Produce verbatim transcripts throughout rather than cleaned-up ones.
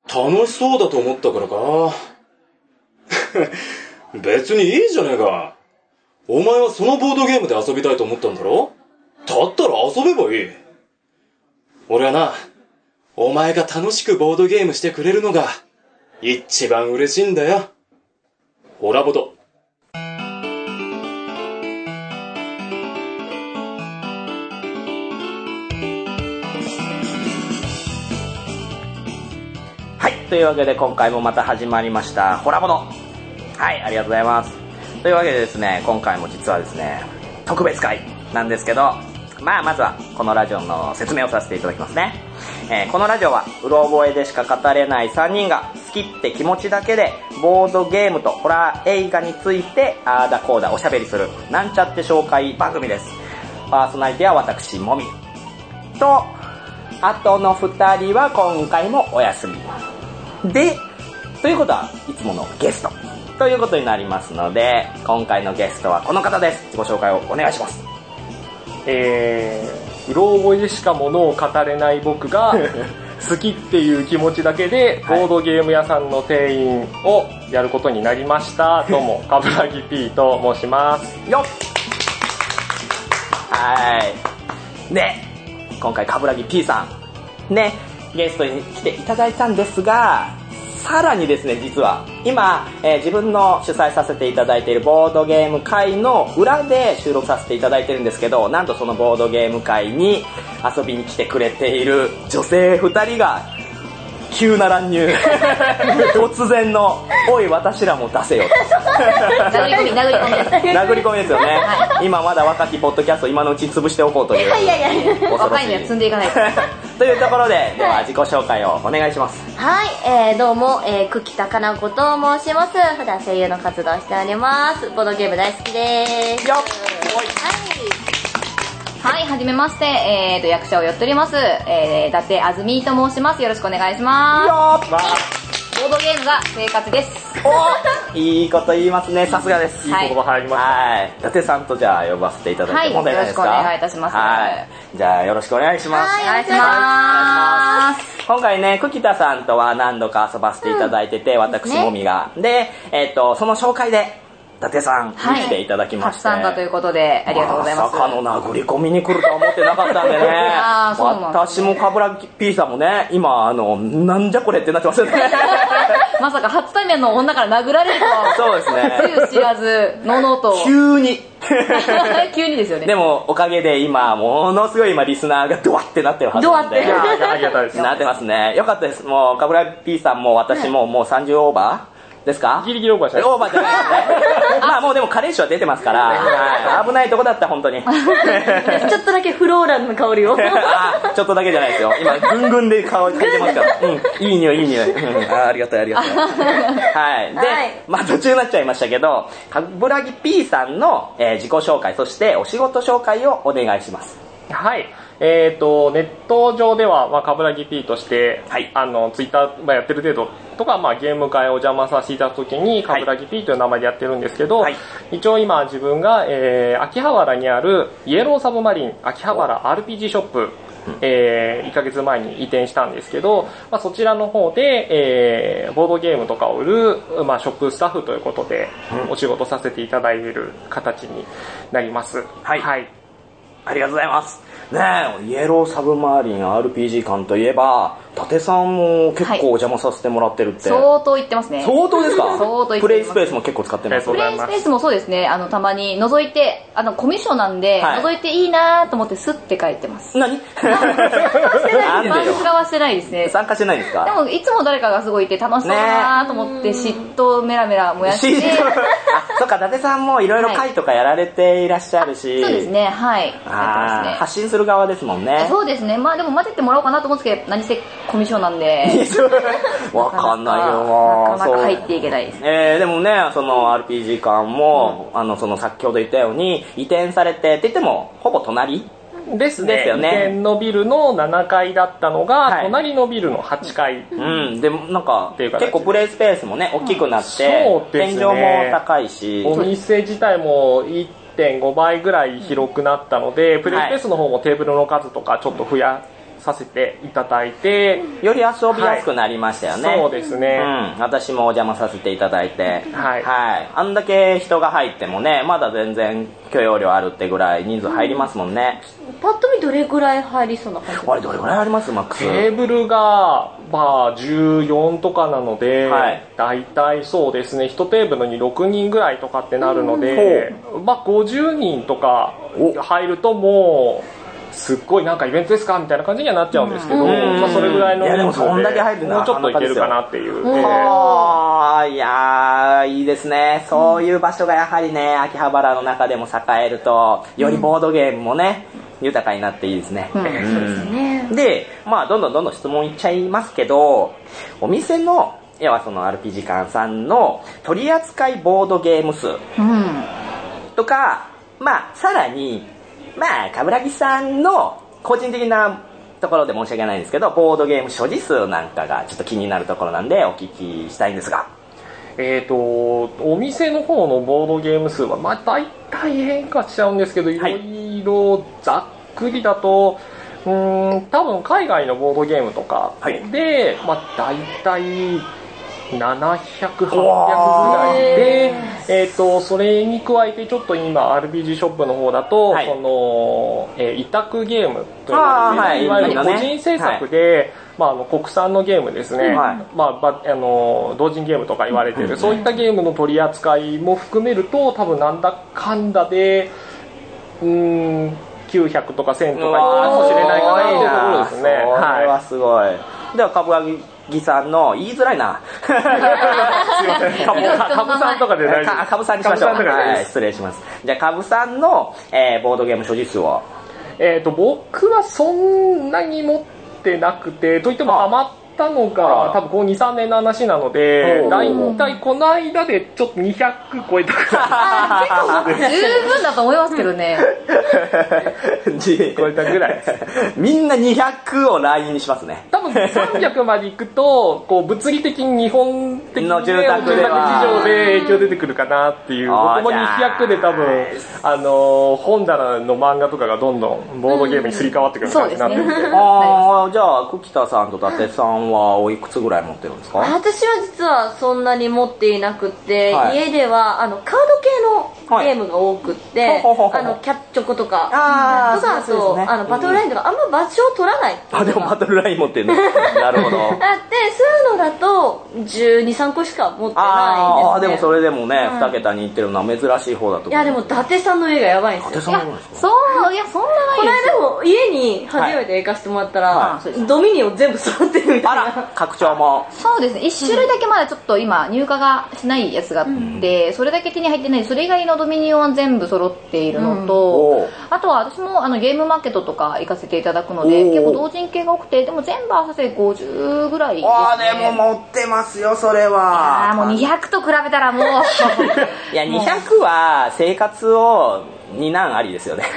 楽しそうだと思ったからか。別にいいじゃねえか。お前はそのボードゲームで遊びたいと思ったんだろ？だったら遊べばいい。俺はな、お前が楽しくボードゲームしてくれるのが一番嬉しいんだよ。ホラボド。 はい、というわけで今回もまた始まりましたホラボド。はい、ありがとうございます。というわけでですね、今回も実はですね、特別会なんですけど、まあまずはこのラジオの説明をさせていただきますね。えー、このラジオはうろ覚えでしか語れないさんにんが好きって気持ちだけでボードゲームとホラー映画についてあーだこーだおしゃべりするなんちゃって紹介番組です。パーソナリティは私もみと、あとのふたりは今回もお休みで、ということはいつものゲストということになりますので、今回のゲストはこの方です。自己紹介をお願いします。 えー、うろ覚えでしかものを語れない僕が好きっていう気持ちだけでボードゲーム屋さんの店員をやることになりました。どうも、かぶらぎ P と申します。 よっ。はい。で、今回かぶらぎ P さんね、ゲストに来ていただいたんですが、さらにですね、実は今、えー、自分の主催させていただいているボードゲーム会の裏で収録させていただいてるんですけど、なんとそのボードゲーム会に遊びに来てくれている女性ふたりが急な乱入突然のおい私らも出せよ殴り込み殴り込みです殴り込みですよね、はい、今まだ若きポッドキャスト今のうちに潰しておこうという、 いやいやいや若いのは積んでいかないというところで、では自己紹介をお願いします。 はい、えー、どうも、えー、久喜高菜子と申します。普段声優の活動をしております。ボードゲーム大好きですよっ。 はい、はじめまして、えーと、役者をやっております、えー、伊達あずみと申します。よろしくお願いします。 よっ。 ボードゲームが生活です。 おいいこと言いますね、さすがです。 いい言葉入りました。 はい。伊達さんとじゃあ呼ばせていただいて問題ないですか？ はい、よろしくお願いいたします。 はい。じゃあよろしくお願いします。 はい、お願いします。 今回ね、久喜田さんとは何度か遊ばせていただいてて、うん、私もみが。で、えっと、その紹介で、伊達さんに来ていただきまして、 はい、初参加ということでありがとうございます。 まさかの殴り込みに来るとは思ってなかったんでねあそうなんですね、 私もかぶら P さんもね、今あのなんじゃこれってなってますよねまさか初対面の女から殴られるとはそうですね、 つゆ知らずののと急に急にですよね。 でもおかげで今ものすごい今リスナーがドワってなってるはずなんで、 ドワってありがたいです。 なってますね。よかったです。もうかぶら P さんも私ももうさんじゅうオーバーですか？ ギリギリオーバーしてオーバーじゃないですねまあもうでも加齢臭は出てますから、はい、危ないとこだった本当にちょっとだけフローラルの香りをあちょっとだけじゃないですよ、今ぐんぐんで香り嗅いでますから、うん、いい匂いいい匂い、うん、あ, ありがとうありがとうはいで、はい、まあ途中になっちゃいましたけど、かぶらぎ P さんの、えー、自己紹介、そしてお仕事紹介をお願いします。 はい、えーと、ネット上では、まあ、かぶらぎ P として、はい、あの、ツイッター、まあ、やってる程度とか、まあ、ゲーム会をお邪魔させていただくときに、かぶらぎ P という名前でやってるんですけど、はい、一応今自分が、えー、秋葉原にあるイエローサブマリン秋葉原 アールピージー ショップ、えー、いっかげつまえに移転したんですけど、まあ、そちらの方で、えー、ボードゲームとかを売る、まあ、ショップスタッフということで、お仕事させていただいている形になります。 はい。はい、ありがとうございます。ねえ、イエローサブマリン アールピージー 館といえば、伊達さんも結構お邪魔させてもらってるって。 はい、相当行ってますね。 相当ですか？ 相当行ってます。 プレイスペースも結構使ってます。 プレイスペースもそうですね、あの、たまに覗いて、あの、コミッションなんで、はい、覗いていいなと思ってスッて帰ってます。 何参加はしてないですね。 参加してないんですか？ でも、いつも誰かがすごいいて楽しそうだなと思って、嫉妬メラメラ燃やして。 あ、そっか、伊達さんもいろいろ会とかやられていらっしゃるし。 はい、そうですね、はい。 あね、発信する側ですもんね。 そうですね、まあでも混ぜてもらおうかなと思うんですけど、何せコミッションなんで。 わかんないよな。なかなか入っていけないです。 えー、でもね、その アールピージー 館も、うん、あの、その先ほど言ったように、移転されて、って言っても、ほぼ隣ですね。 ですよね。 移転のビルのななかいだったのが、はい、隣のビルのはちかい。 うん、でもなんか、結構プレイスペースもね、大きくなって、うん、天井も高いし、 お店自体もいってんごばいぐらい広くなったので、プレイスペースの方もテーブルの数とかちょっと増やさせていただいて、 より遊びやすくなりましたよね。 はい、そうですね、 うん。私もお邪魔させていただいて、 はい。 はい。あんだけ人が入ってもね、まだ全然許容量あるってぐらい人数入りますもんね。 うん、パッと見どれぐらい入りそうな感じ？ あれどれぐらいありますマックス？ テーブルが、まあ、じゅうよんとかなので、はい、だいたいそうですね、いちテーブルにろくにんぐらいとかってなるので、まあ、ごじゅうにんとか入るともう、すっごいなんかイベントですかみたいな感じにはなっちゃうんですけど、まあ、それぐらいの人数でもうちょっといけるかなっていう。 あー、いやー、いいですね。そういう場所がやはりね、秋葉原の中でも栄えると、よりボードゲームもね、豊かになっていいですね。うんうん、で、まあどんどんどんどん質問いっちゃいますけど、お店の、要はその アールピージー 館さんの取扱いボードゲーム数とか、うん、まあさらに、まあ、冠城さんの個人的なところで申し訳ないんですけど、ボードゲーム所持数なんかがちょっと気になるところなんでお聞きしたいんですが。 えーと、お店の方のボードゲーム数は、まあ大体変化しちゃうんですけど、いろいろざっくりだと、うーん、多分海外のボードゲームとかで、はい、まあ大体、ななひゃく、はっぴゃくぐらいで、えーと、それに加えてちょっと今 アールピージー ショップの方だと、はい、その、えー、委託ゲームというか、はい、いわゆる個人制作で、はい、まあ、あの国産のゲームですね、はい、まあ、あの同人ゲームとか言われている、うん、そういったゲームの取り扱いも含めると多分なんだかんだでうーんきゅうひゃくとかせんとかいくかもしれないかなというところですね。 それはすごい。では冠城さんの言いづらいな。すいません。かぶさんとかで大丈夫。 かぶさんにしましょう。はい、失礼します。じゃあかぶさんの、えー、ボードゲーム所持数は？ えっと僕はそんなに持ってなくて、といっても余ったのが多分こうにさんねんの話なので、だいたいこの間でちょっとにひゃく超えたくらい。 結構十分だと思いますけどね。 超えたぐらい。 みんなにひゃくをラインにしますね。 多分さんびゃくまで行くと、こう物理的に日本的の住宅で事情で影響出てくるかなっていう。僕もにひゃくで多分、あの、本棚の漫画とかがどんどんボードゲームにすり替わってくる感じになってるんで。 ああ、じゃあ、久喜田さんと伊達さんはおいくつぐらい持ってるんですか？ 私は実はそんなに持っていなくて、はい、家ではあのカード系のゲームが多くって、はい、あのキャッチョコとか、あとかあと、ね、あのバトルラインとか、うん、あんま場所を取らないっていう。 あ、でもバトルライン持ってるの。なるほど。 あって、そういうのだとじゅうに、さんこしか持ってないんですね。 ああ、でもそれでもね、に、うん、桁にいってるのは珍しい方だと思う。 いやでも伊達さんの家がやばいんですよ。 伊達さんの家ですか？ そう、いやそんなないですよ。この間も家に初めて行かせてもらったら、はい、ドミニオン全部揃ってるみたいな。 あら、拡張も。 そうですね、一種類だけまだちょっと今入荷がしないやつがあって、うん、それだけ手に入ってない、それ以外のドミニオンは全部揃っているのと、うん、あとは私もあのゲームマーケットとか行かせていただくので、結構同人系が多くて、でも全部合わせてごじゅうぐらいですね。 ああ、でも持ってますよ、それは。 いやもうにひゃくと比べたらもう。 いや、にひゃくは生活をになんありですよね。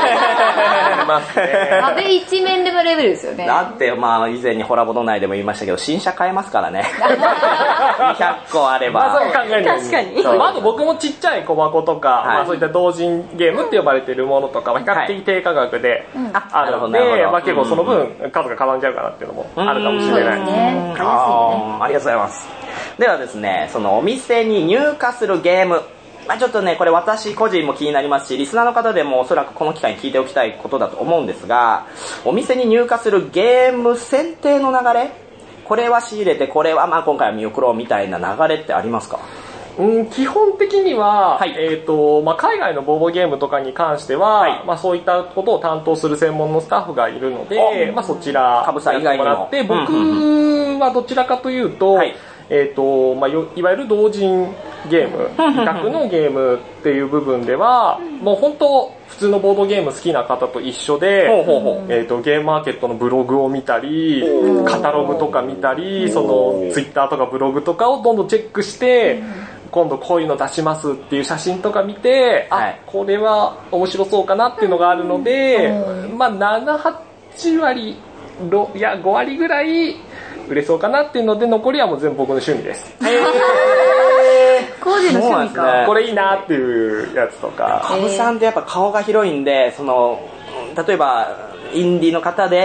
壁一面でもレベルですよね。 だってまあ以前にホラボド内でも言いましたけど、新車買えますからね。にひゃっこあれば。 まあそう考えると確かに。まず僕もちっちゃい小箱とか、はい、まあそういった同人ゲームって呼ばれているものとかは比較的低価格で、はい、あるので、まあ結構その分数がかさんじゃうかなっていうのもあるかもしれないですね。 あありがとうございます。ではですね、そのお店に入荷するゲーム、まあ、ちょっとね、これ私個人も気になりますし、リスナーの方でもおそらくこの機会に聞いておきたいことだと思うんですが、お店に入荷するゲーム選定の流れ、これは仕入れて、これはまあ今回は見送ろうみたいな流れってありますか？ うん、基本的には、はい、えーとまあ、海外のボードゲームとかに関しては、はい、まあ、そういったことを担当する専門のスタッフがいるので、まあ、そちらやってもらって、僕はどちらかというと、はい、えーとまあ、いわゆる同人ゲーム、委託のゲームっていう部分では、もう本当普通のボードゲーム好きな方と一緒で、えーとゲームマーケットのブログを見たり、カタログとか見たり、そのツイッターとかブログとかをどんどんチェックして、今度こういうの出しますっていう写真とか見て、あ、これは面白そうかなっていうのがあるので、まあなな、はちわり、いやごわりぐらい売れそうかなっていうので、残りはもう全部僕の趣味です。へー。 コージの趣味か。 これいいなっていうやつとか。 カブさんってやっぱ顔が広いんで、その例えばインディーの方で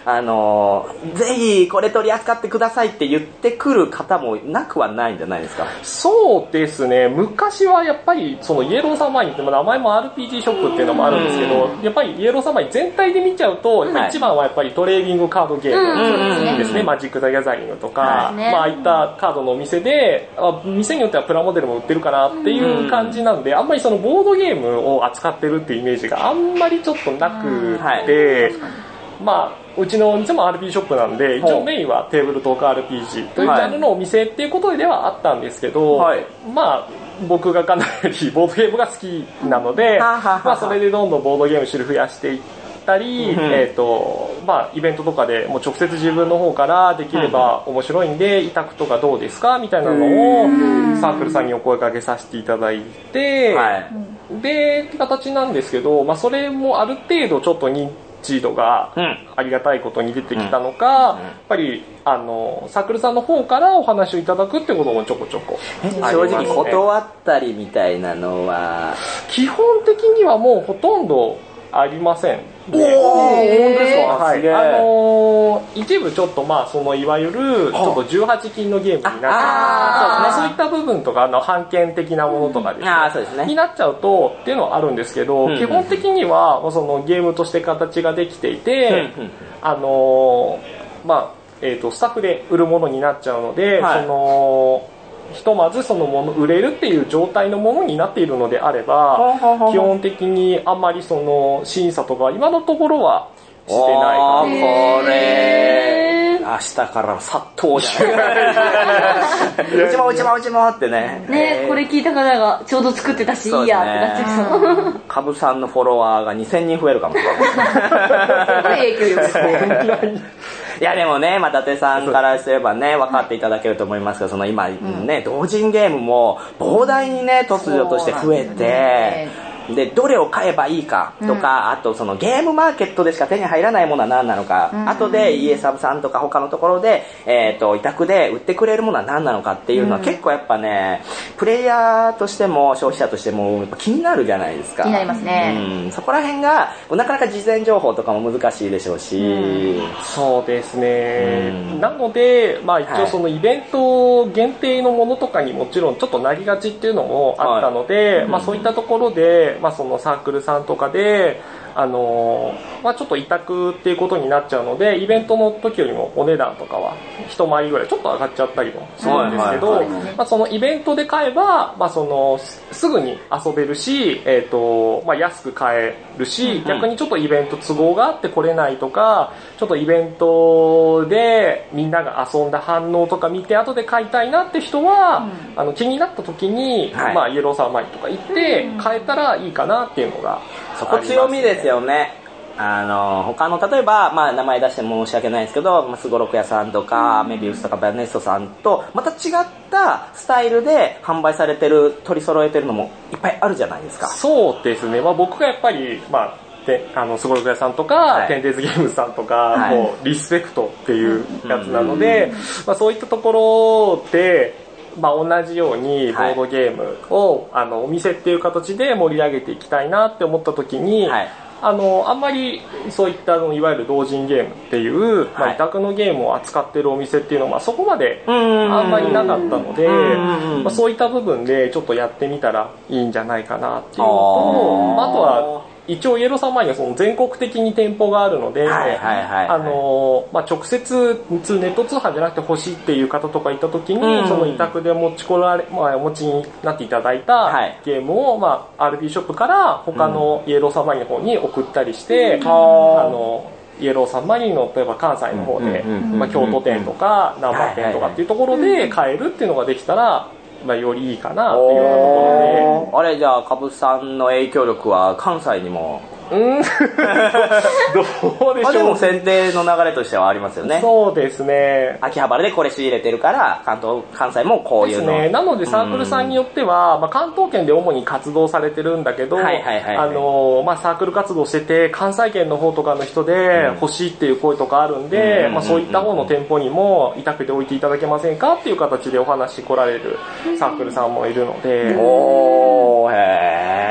あのぜひこれ取り扱ってくださいって言ってくる方もなくはないんじゃないですか。 そうですね、昔はやっぱりそのイエローサマーニって名前も アールピージー ショップっていうのもあるんですけど、やっぱりイエローサマーニ全体で見ちゃうと、やっぱ一番はやっぱりトレーディングカードゲームですね、マジック・ザ・ギャザリングとか、はいね、まあああいったカードのお店で、あ店によってはプラモデルも売ってるかなっていう感じなんで、あんまりそのボードゲームを扱ってるっていうイメージがあんまりちょっとなくて、まあうちのお店も アールピージー ショップなんで、一応メインはテーブルトーク アールピージー というジャンルのお店っていうことではあったんですけど、はい、まあ僕がかなりボードゲームが好きなので、まあそれでどんどんボードゲーム種類増やしていったり、うん、えっとまあイベントとかでもう直接自分の方からできれば面白いんで、委託とかどうですかみたいなのをサークルさんにお声掛けさせていただいて、はい、でって形なんですけど、まあそれもある程度ちょっと認知度がありがたいことに出てきたのか、うんうん、やっぱりあのサークルさんの方からお話をいただくってこともちょこちょこありますね。 正直断ったりみたいなのは基本的にはもうほとんどありません。 おー、本当ですか。 はい、あのー、一部ちょっとまあそのいわゆるちょっとじゅうはち禁のゲームになっちゃう、そういった部分とかあの版権的なものとかですね、 あ、そうですね、 になっちゃうとっていうのはあるんですけど、うん、基本的にはそのゲームとして形ができていて、うん、あのー、まあえーとスタッフで売るものになっちゃうので、はい、そのひとまずそのもの売れるっていう状態のものになっているのであれば、基本的にあんまりその審査とか今のところはしてないかな。 これ明日から殺到じゃない。うちもうちもうちもってね。 ね、これ聞いた方がちょうど作ってたし、いいやってなっちゃいそう。 カブさんのフォロワーがにせんにん増えるかもしれない。 すごい影響力。 いやでもね、まあ、伊達さんからすればね、分かっていただけると思いますが、その今ね、同人ゲームも膨大にね、突如として増えて、で、どれを買えばいいかとか、あとそのゲームマーケットでしか手に入らないものは何なのか、後で イーエス サブさんとか他のところで、えっと、委託で売ってくれるものは何なのかっていうのは結構やっぱね、プレイヤーとしても消費者としてもやっぱ気になるじゃないですか。 気になりますね。 うん、そこら辺が、なかなか事前情報とかも難しいでしょうし。うん、 そうですね。なので、まあ一応そのイベント限定のものとかにもちろんちょっとなりがちっていうのもあったので、はい、まあそういったところで、まあ、そのサークルさんとかで、あのーまあ、ちょっと委託っていうことになっちゃうので、イベントの時よりもお値段とかは一回りぐらいちょっと上がっちゃったりもするんですけど、まあ、そのイベントで買えば、まあ、そのすぐに遊べるし、えーとまあ、安く買えるし、逆にちょっとイベント都合があって来れないとか、ちょっとイベントでみんなが遊んだ反応とか見て後で買いたいなって人は、うん、あの気になった時に、はい、まあ、イエローサーマインとか行って買えたらいいかなっていうのが、 そこ強みですよね。あの他の例えば、まあ、名前出して申し訳ないですけど、すごろく屋さんとか、うん、メビウスとかバネストさんとまた違ったスタイルで販売されてる、取り揃えてるのもいっぱいあるじゃないですか。 そうですね、まあ、僕がやっぱり、まあで、あの、すごろく屋さんとか、はい、テンデイズゲームズさんとか、はい、もうリスペクトっていうやつなので、まあ、そういったところで、まあ、同じようにボードゲームを、はい、あのお店っていう形で盛り上げていきたいなって思った時に、はい、あのあんまりそういったのいわゆる同人ゲームっていう、はい、まあ、委託のゲームを扱ってるお店っていうのは、まあ、そこまであんまりなかったので、まあ、そういった部分でちょっとやってみたらいいんじゃないかなっていうのと、あとは一応イエローサンマインはその全国的に店舗があるので、あのまあ、直接ネット通販じゃなくて欲しいっていう方とかいた時に、うん、その委託で持ち来られ、まあ、お持ちになっていただいたゲームを、まあ、アールピー ショップから他のイエローサンマインの方に送ったりして、うん、あのイエローサンマリンの例えば関西の方で、まあ、京都店とか難波店とかっていうところで買えるっていうのができたら、まあ、よりいいかなっていうようなところで。 あれ、じゃあカブさんの影響力は関西にもうんどうでしょう。まあ、 でも選定の流れとしてはありますよね。 そうですね。 秋葉原でこれ仕入れてるから関東関西もこういうのですね。なのでサークルさんによっては、まあ、関東圏で主に活動されてるんだけど、はいはいはいはい、あのまあ、サークル活動してて関西圏の方とかの人で欲しいっていう声とかあるんで、うん、まあ、そういった方の店舗にも委託で置いていただけませんかっていう形でお話来られるサークルさんもいるので、 おー、へー、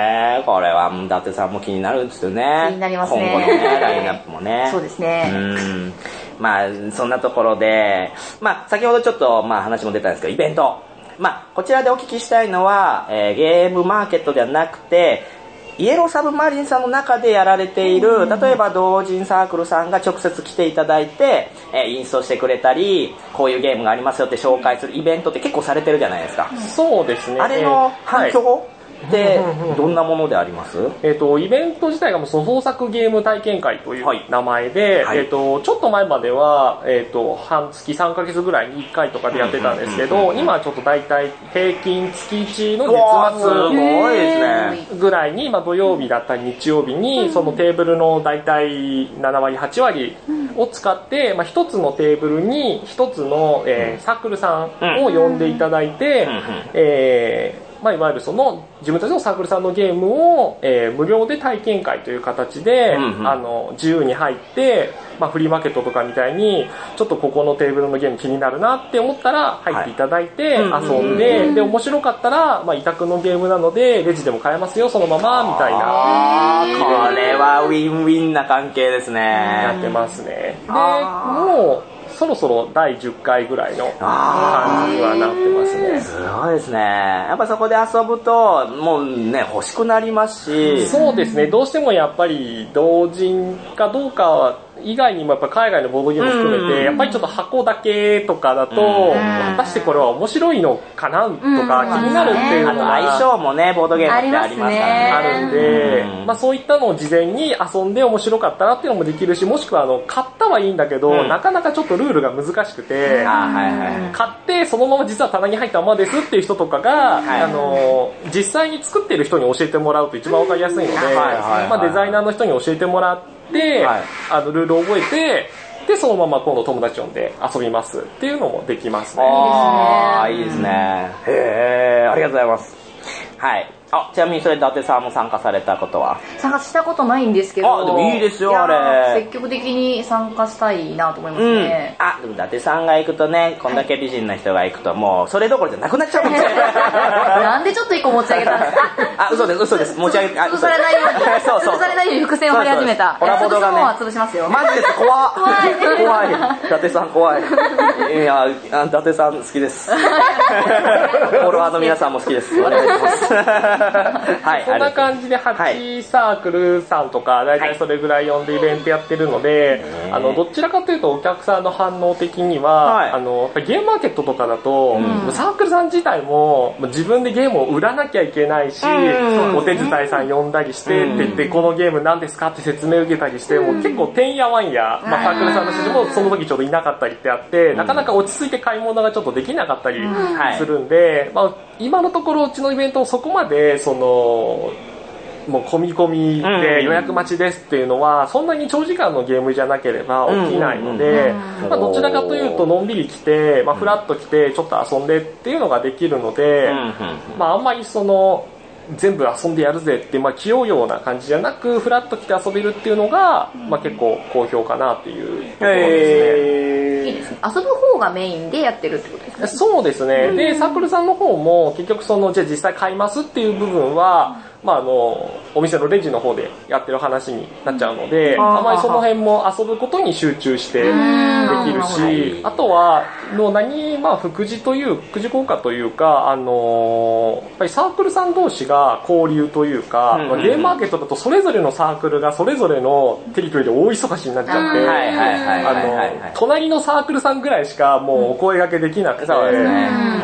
これは伊達さんも気になるんですよね。 気になりますね。 今後のねラインナップもね。 そうですね。 うん。まあそんなところで、まあ先ほどちょっとまあ話も出たんですけど、イベント。まあこちらでお聞きしたいのは、えー、ゲームマーケットではなくて。イエローサブマリンさんの中でやられている、例えば同人サークルさんが直接来ていただいて、えー、インストしてくれたり、こういうゲームがありますよって紹介するイベントって結構されてるじゃないですか。 そうですね。 あれの反響、えーはいで、どんなものであります？ えっと、イベント自体がもうその創作ゲーム体験会という名前で、はい、えっと、ちょっと前までは、えっと、半月さんかげつぐらいにいっかいとかでやってたんですけど、今はちょっと大体平均月いちの月末ぐらいに、まあ土曜日だったり日曜日に、そのテーブルの大体ななわりはちわりを使って、まあ一つのテーブルに一つの、えー、サークルさんを呼んでいただいて、えーまあ、いわゆるその自分たちのサークルさんのゲームを、えー、無料で体験会という形で、うんうん、あの自由に入って、まあ、フリーマーケットとかみたいにちょっとここのテーブルのゲーム気になるなって思ったら入っていただいて遊んで、はい、で面白かったら、まあ、委託のゲームなのでレジでも買えますよそのままみたいな。 あこれはウィンウィンな関係ですね。 やってますね。でもうそろそろだいじゅっかいぐらいの感じにはなってますね。 すごいですね。やっぱそこで遊ぶともうね欲しくなりますし。 そうですね。どうしてもやっぱり同人かどうかは以外にもやっぱ海外のボードゲーム含めて、やっぱりちょっと箱だけとかだと、果たしてこれは面白いのかなとか気になるっていうのが、 あと相性もねボードゲームってありますからね。 あるんで、まあそういったのを事前に遊んで面白かったらっていうのもできるし、もしくはあの買ったはいいんだけど、うん、なかなかちょっとルールが難しくて、買ってそのまま実は棚に入ったままですっていう人とかが、はい、あの実際に作ってる人に教えてもらうと一番わかりやすいので、まあデザイナーの人に教えてもらってで、はい、あのルールを覚えてでそのまま今度友達呼んで遊びますっていうのもできますね。 ああいいですね。へえありがとうございます。はい。あちなみにそれ伊達さんも参加されたことは？ 参加したことないんですけど。 あでもいいですよあれ。 積極的に参加したいなと思いますね。 うん、あでも伊達さんが行くとねこんだけ美人な人が行くともうそれどころじゃなくなっちゃうかもしれない。 なんでちょっと一個持ち上げたんですか？ あ嘘です嘘です持ち上げあ嘘されないようにそうそうされないように伏線を張り始めた。 コラボ動画ね潰しますよ。 マジです怖っ怖い怖い伊達さん怖い。いや伊達さん好きです。フォロワーの皆さんも好きです。お願いします。はい。 こんな感じではちサークルさんとか大体それぐらい呼んでイベントやってるので、はい、あのどちらかというとお客さんの反応的には、はい、あのゲームマーケットとかだと、うん、サークルさん自体も自分でゲームを売らなきゃいけないし、うん、お手伝いさん呼んだりしてって言ってこのゲーム何ですかって説明を受けたりして、うん、もう結構てんやわんや、まあ、サークルさんの人もその時ちょうどいなかったりってあって、うん、なかなか落ち着いて買い物がちょっとできなかったりするんで、うんまあ、今のところうちのイベントをそこまでそのもう込み込みで予約待ちですっていうのはそんなに長時間のゲームじゃなければ起きないので、まあ、どちらかというとのんびり来て、まあ、フラッと来てちょっと遊んでっていうのができるので、まあ、あんまりその全部遊んでやるぜって、まあ、気負うような感じじゃなくフラッと来て遊べるっていうのが、まあ、結構好評かなっていうところですね。 いいですね。遊ぶ方がメインでやってるってことですか？ そうですね。でサークルさんの方も結局そのじゃあ実際買いますっていう部分はまあ、あのお店のレジの方でやってる話になっちゃうので、あまりその辺も遊ぶことに集中してできるし、あとはの何、まあ、副次という副次効果というか、あのやっぱりサークルさん同士が交流というか、うんうん、ゲームマーケットだとそれぞれのサークルがそれぞれのテリトリーで大忙しになっちゃって、隣のサークルさんぐらいしかもうお声掛けできなくて、うん、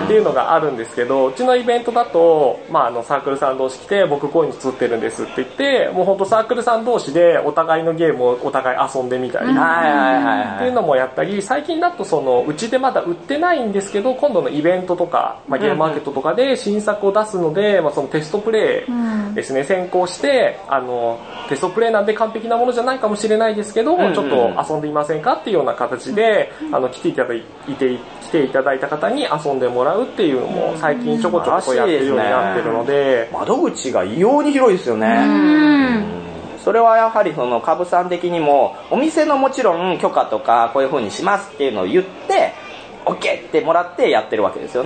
っていうのがあるんですけど、うちのイベントだと、まあ、あのサークルさん同士来て僕こういうの作ってるんですって言ってもう本当サークルさん同士でお互いのゲームをお互い遊んでみたりっていうのもやったり、最近だとそのうちでまだ売ってないんですけど今度のイベントとか、まあ、ゲームマーケットとかで新作を出すので、まあ、そのテストプレイですね先行してあのテストプレイなんで完璧なものじゃないかもしれないですけど、うんうん、ちょっと遊んでいませんかっていうような形であの来ていただいて来ていただいた方に遊んでもらうっていうのも最近ちょこちょこやってるようになってるので、 窓口が異様に広いですよね。うんそれはやはりその株さん的にもお店のもちろん許可とかこういう風にしますっていうのを言って OK ってもらってやってるわけですよね。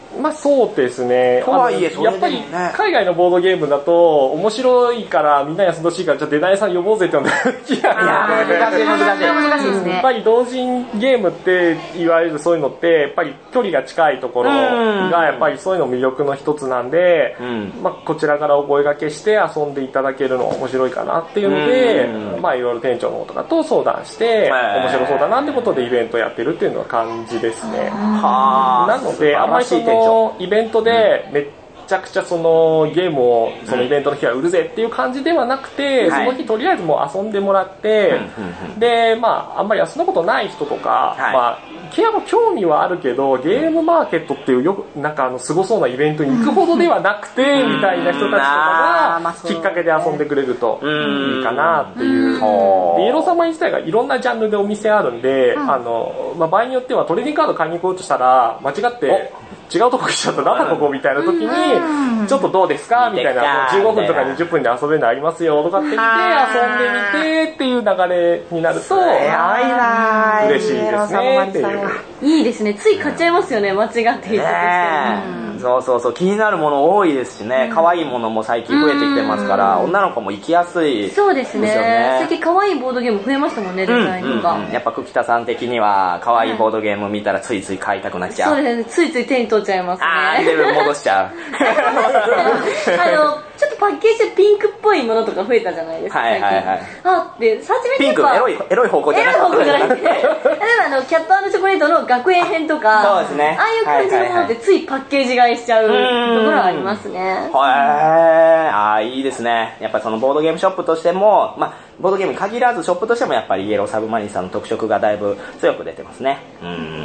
まあそうですね。 とはいえ、それでもね、 やっぱり海外のボードゲームだと面白いからみんな休んでほしいからじゃあデザイナーさん呼ぼうぜって呼んで気が難しい難しい難しいですね。 やっぱり同人ゲームっていわゆるそういうのってやっぱり距離が近いところがやっぱりそういうの魅力の一つなんで、うん、まあこちらからお声掛けして遊んでいただけるの面白いかなっていうので、うん、まあいろいろ店長の方とかと相談して面白そうだなってことでイベントやってるっていうのは感じですね。なのであんまりそのイベントでめっちゃくちゃそのゲームをそのイベントの日は売るぜっていう感じではなくて、うん、その日とりあえずもう遊んでもらって、はい、でまああんまり遊んだことない人とか、はい、まあケアも興味はあるけどゲームマーケットっていうよくなんかあのすごそうなイベントに行くほどではなくて、うん、みたいな人たちとかがきっかけで遊んでくれるといいかなっていう、うん、でイエローサマー自体がいろんなジャンルでお店あるんで、うん、あのまあ、場合によってはトレーディングカード買いに行こうとしたら間違って違うとこ来ちゃったなんだここみたいな時にちょっとどうですかみたいなじゅうごふんとかにじゅっぷんで遊べるのありますよとかって言って遊んでみてっていう流れになると嬉しいですねっていういいですね。つい買っちゃいますよね間違って言って、 ねうん、そうそうそう気になるもの多いですしね、うん、可愛いものも最近増えてきてますから、うん、女の子も行きやすいですよね。 そうですね。最近可愛いボードゲーム増えましたもんね、デザインとか、 うんうんうん、やっぱ久喜田さん的には可愛いボードゲーム見たらついつい買いたくなっちゃう、 そうですね。ついつい手に取っちゃいますね。 あーで戻しちゃうあのちょっとパッケージでピンクっぽいものとか増えたじゃないですか。 はいはいはい。 あで初めてピンクエロいエロい方向じゃなくて、 エロい方向じゃなくて、例えばあのキャット&チョコレートの学園編とか、 そうですね。 ああいう感じのものってついパッケージ買いしちゃうところがありますね。 へー、あーいいですね。やっぱりそのボードゲームショップとしても、まあボードゲームに限らずショップとしてもやっぱりイエローサブマリンさんの特色がだいぶ強く出てますね。うん、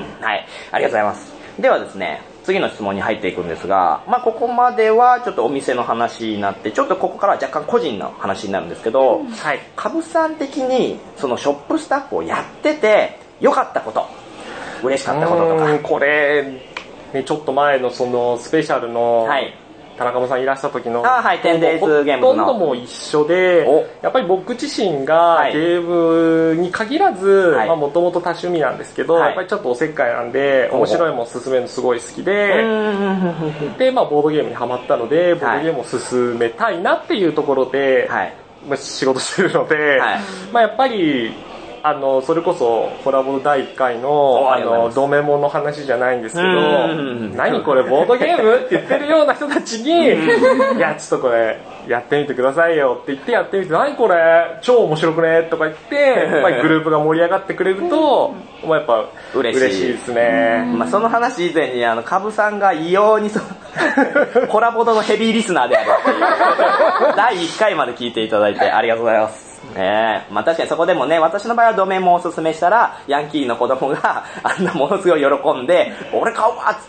はい、ありがとうございます。ではですね。次の質問に入っていくんですが、まあここまではちょっとお店の話になって、ちょっとここからは若干個人の話になるんですけど、はい、カブさん的にそのショップスタッフをやってて良かったこと、嬉しかったこととか。 これ、ね、ちょっと前のそのスペシャルの、はい田中さんいらした時のあ、はい、テンデイズゲームのほとんども一緒で、やっぱり僕自身がゲームに限らず、はい、まあもともと多趣味なんですけど、はい、やっぱりちょっとおせっかいなんで、面白いもの進めるのすごい好きで、で、まあボードゲームにハマったので、ボードゲームを進めたいなっていうところで、はい、まあ、仕事してるので、はい、まあやっぱり、あのそれこそコラボだいいっかいのあのドメモの話じゃないんですけど、何これボードゲームって言ってるような人たちにいやちょっとこれやってみてくださいよって言ってやってみて、何これ超面白くねとか言ってやっぱりグループが盛り上がってくれると、まあ、やっぱ嬉しい、嬉しいですね。 まあ、その話以前にあのカブさんが異様にそコラボのヘビーリスナーであるっていうだいいっかいまで聞いていただいてありがとうございます。ねえ、まあ確かにそこでもね、私の場合はドメモをおすすめしたらヤンキーの子供があんなものすごい喜んで俺買うわっつって、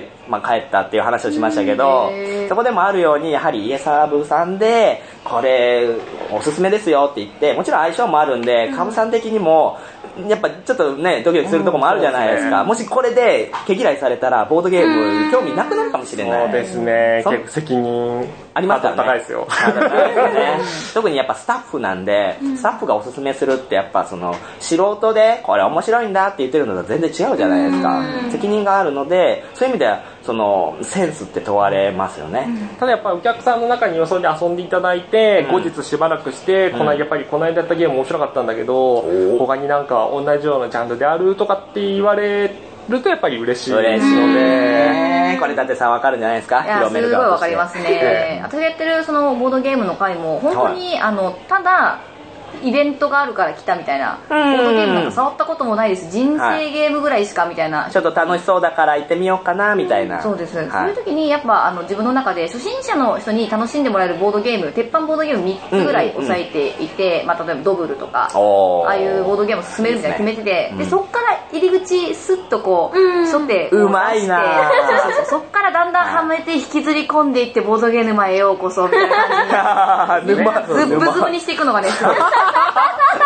まあ、帰ったっていう話をしましたけど、そこでもあるようにやはりイエサーブさんでこれおすすめですよって言って、もちろん相性もあるんでカブさん的にもやっぱちょっとねドキドキするとこもあるじゃないですか、うん、もしこれで毛嫌いされたらボードゲーム興味なくなるかもしれない。 そうですね、結構責任ありますからね。 高いですよ特にやっぱスタッフなんで、スタッフがおすすめするってやっぱその素人でこれ面白いんだって言ってるのと全然違うじゃないですか。責任があるので、そういう意味ではそのセンスって問われますよね。 ただやっぱりお客さんの中にはそれで遊んでいただいて、うん、後日しばらくして、うん、このやっぱりこの間やったゲーム面白かったんだけど、他になんか同じようなジャンルであるとかって言われるとやっぱり嬉しいので、 ね、これだってさ分かるんじゃないですか。 いやすごい分かりますね。私がやってるそのボードゲームの回も本当に、はい、あのただイベントがあるから来たみたいな、ボードゲームなんか触ったこともないです、人生ゲームぐらいしかみたいな、はい、 ちょっと楽しそうだから行ってみようかなみたいな、 うん、そうです、はい、そういう時にやっぱあの自分の中で初心者の人に楽しんでもらえるボードゲーム、鉄板ボードゲームみっつぐらい押さえていて、うんうん、まあ、例えばドブルとかああいうボードゲームを進めるみたいな決めてて、で、ね、でそっから入り口スッとこう初手うまいなそうそうそう、そっからだんだんはめて引きずり込んでいってボードゲーム沼へようこそみたいな感じで、ね、ズブズブにしていくのがね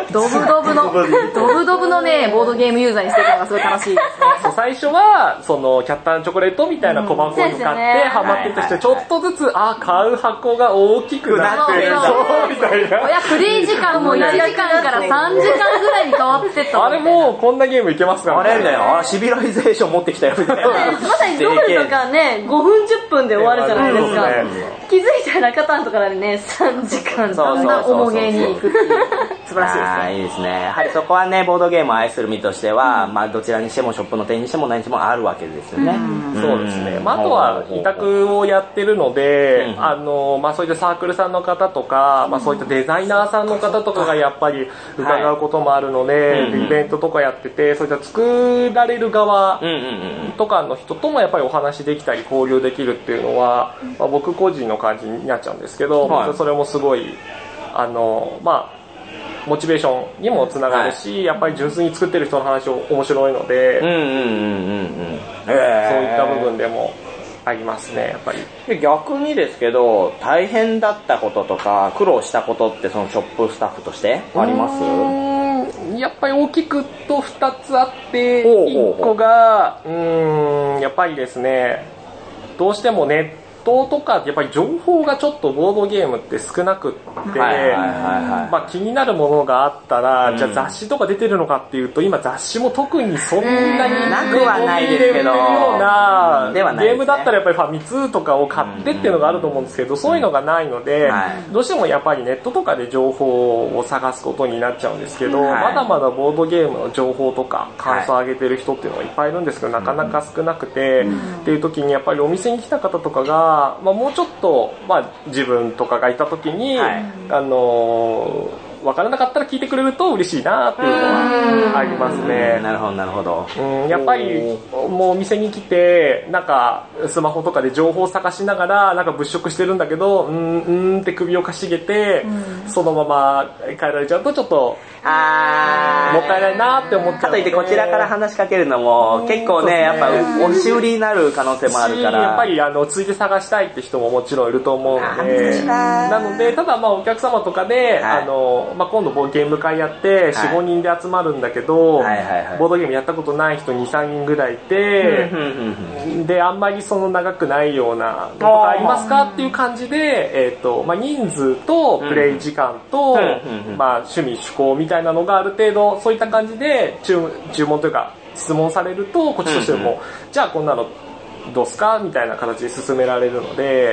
ドブドブの、ドブドブのね、ボードゲームユーザーにしていくのがすごい楽しいですね。 そう最初は、その、キャッターチョコレートみたいな小箱に買って、ハマってとして、ちょっとずつ、あ、買う箱が大きくなってるんだ、そうみたいな。 親、プレイ時間もいちじかんからさんじかんぐらいに変わってった。 あれもう、こんなゲームいけますからね。あれみたいな、あ、シビライゼーション持ってきたよ、みたいな。 まさにドブルとかね、ごふんじゅっぷんで終わるじゃないですか。気づいたらカタンとかでね、さんじかんだんだん重げに行くっていう。素晴らしいですね。 いいですね。やはりそこはね、ボードゲームを愛する身としては、まあどちらにしてもショップの店にしても何にしてもあるわけですよね。 そうですね。まああとは委託をやってるので、あの、まあそういったサークルさんの方とか、まあそういったデザイナーさんの方とかがやっぱり伺うこともあるので、イベントとかやってて、そういった作られる側とかの人ともやっぱりお話できたり交流できるっていうのは、まあ、僕個人の感じになっちゃうんですけど、はい、それもすごいあのまあモチベーションにもつながるし、はい、やっぱり純粋に作ってる人の話も面白いので、そういった部分でもありますね、やっぱり。 逆にですけど、大変だったこととか苦労したことってそのショップスタッフとしてあります？ やっぱり大きくとふたつあって、いっこがうーんやっぱりですね、どうしてもネットとかやっぱり情報がちょっとボードゲームって少なくって、まあ気になるものがあったら、うん、じゃあ雑誌とか出てるのかっていうと、今雑誌も特にそんなになくはないですけど、 ようなゲームだったらやっぱりファミ通とかを買ってっていうのがあると思うんですけど、そういうのがないので、どうしてもやっぱりネットとかで情報を探すことになっちゃうんですけど、まだまだボードゲームの情報とか感想を上げてる人っていうのがいっぱいいるんですけど、なかなか少なくて、っていう時にやっぱりお店に来た方とかがまあ、もうちょっと、まあ、自分とかがいた時に、はい、あのー、分からなかったら聞いてくれると嬉しいなっていうのはありますね。 なるほどなるほど。 うん、やっぱりもうお店に来てなんかスマホとかで情報を探しながらなんか物色してるんだけど、うんうんって首をかしげて、そのまま帰られちゃうとちょっとあもったいないなって思っちゃう。 かといってこちらから話しかけるのも結構ね、やっぱ押し売りになる可能性もあるから、 やっぱりあのついて探したいって人ももちろんいると思うので、なのでただまあお客様とかで、はい、あのまあ、今度ゲーム会やって よん、ごにんで集まるんだけど、はいはいはいはい、ボードゲームやったことない人に、さんにんぐらいいて、であんまりその長くないようなのとかありますかっていう感じで、えーとまあ、人数とプレイ時間と、まあ、趣味趣向みたいなのがある程度そういった感じで 注, 注文というか質問されるとこっちとしても、うんうん、じゃあこんなのどうすかみたいな形で進められるので、 え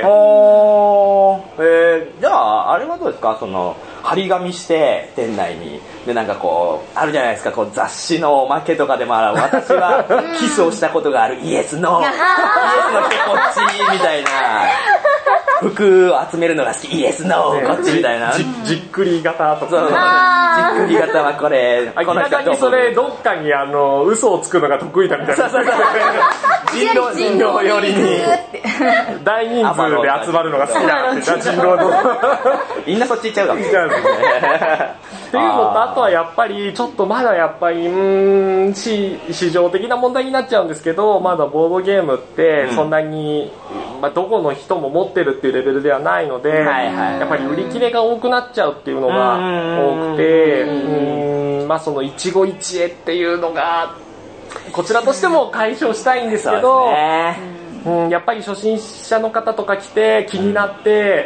ー、じゃああれはどうですか、その張り紙して店内にでなんかこうあるじゃないですか、こう雑誌のおまけとかでもある、私はキスをしたことがあるイエスノーイエスの手こっちみたいな、服を集めるのが好きイエスノーこっちみたいな、 じ, じっくり型とか、 そうじっくり型はこれ明らかにそれどっかにあの嘘をつくのが得意だみたいな人狼人狼寄りに大人数で集まるのが好きだって人狼のみんなそっち行っちゃうかもしれないっていうのと、あとはやっぱりちょっとまだやっぱりうーん市場的な問題になっちゃうんですけど、まだボードゲームってそんなに、うんまあ、どこの人も持ってるっていうレベルではないので、はいはいはい、やっぱり売り切れが多くなっちゃうっていうのが多くて、うーんまあその一期一会っていうのがこちらとしても解消したいんですけど、うん、やっぱり初心者の方とか来て気になって、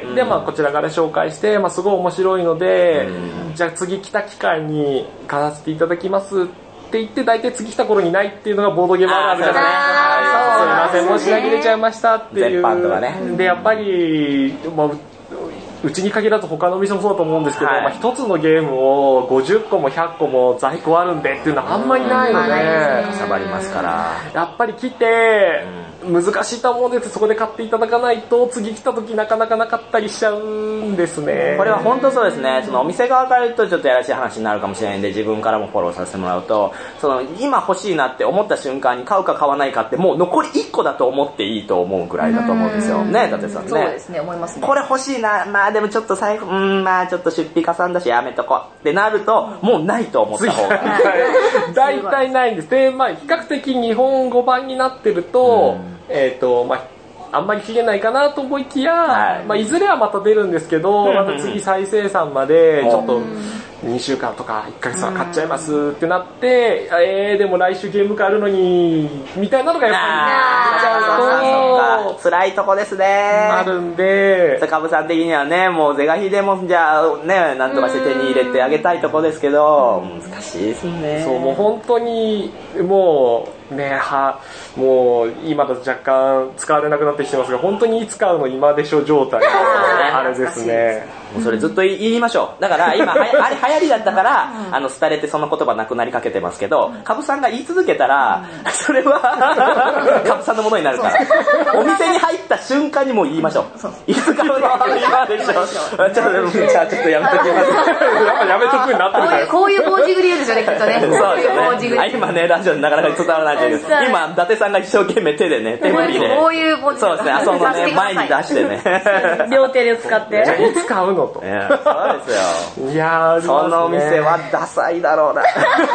うん、でまあこちらから紹介して、まあ、すごい面白いので、うん、じゃあ次来た機会に買わせていただきますって言って大体次来た頃にないっていうのがボードゲームあるあるじゃないですか。すいません申し訳出ちゃいましたっていう、ね、でやっぱり、まあうちに限らず他の店もそうだと思うんですけど、はいまあ、一つのゲームをごじゅっこもひゃっこも在庫あるんでっていうのはあんまりないので、 かさばりますからやっぱり来て難しいと思うんです。そこで買っていただかないと次来た時なかなかなかったりしちゃうんですね。 これは本当そうですね。そのお店側から言うとちょっとやらしい話になるかもしれないんで、自分からもフォローさせてもらうと、その今欲しいなって思った瞬間に買うか買わないかってもう残りいっこだと思っていいと思うぐらいだと思うんですよね、伊達さんね。 そうですね、思いますね。 これ欲しいな、まあでもちょっと最後うんまあちょっと出費かさんだしやめとこうってなるともうないと思った方が大体ないんです。でまあ比較的日本語版になってると、うんえーとまあ、あんまり切れないかなと思いきや、はいまあ、いずれはまた出るんですけど、うん、また次再生産までちょっとにしゅうかんとかいっかげつは買っちゃいますってなって、えー、でも来週ゲーム会あるのにみたいなのがやっぱりそう辛いとこですね。 あるんで、 カブさん的にはね、もう是が非でもじゃあね、なんとかして手に入れてあげたいとこですけど、難しいですね。 そう、もう本当にもうね、はもう今だと若干使われなくなってきてますが、本当にいつ買うの今でしょ状態のあれですね。 もうそれずっと言いましょう。だから今はやあれ流行りだったから、あの廃れてその言葉なくなりかけてますけど、カブさんが言い続けたら、それはカブさんのものになるから。お店に入った瞬間にもう言いましょう。いつ買うの今でしょ。ちょっとじゃあちょっとやめときます。 やっぱやめとくになってるから。 こういうポージグリ言うんですよね、きっとね。 そうですね。今ね、ラジオでなかなか伝わらないけど、今、伊達さんが一生懸命手でね、手振りで。 こういうポージそうですね、あそのね、前に出してね。 両手で使って。 じゃあいつ買うのと。 いや、そうですよ。 いやー、 そのお店はダサいだろうな。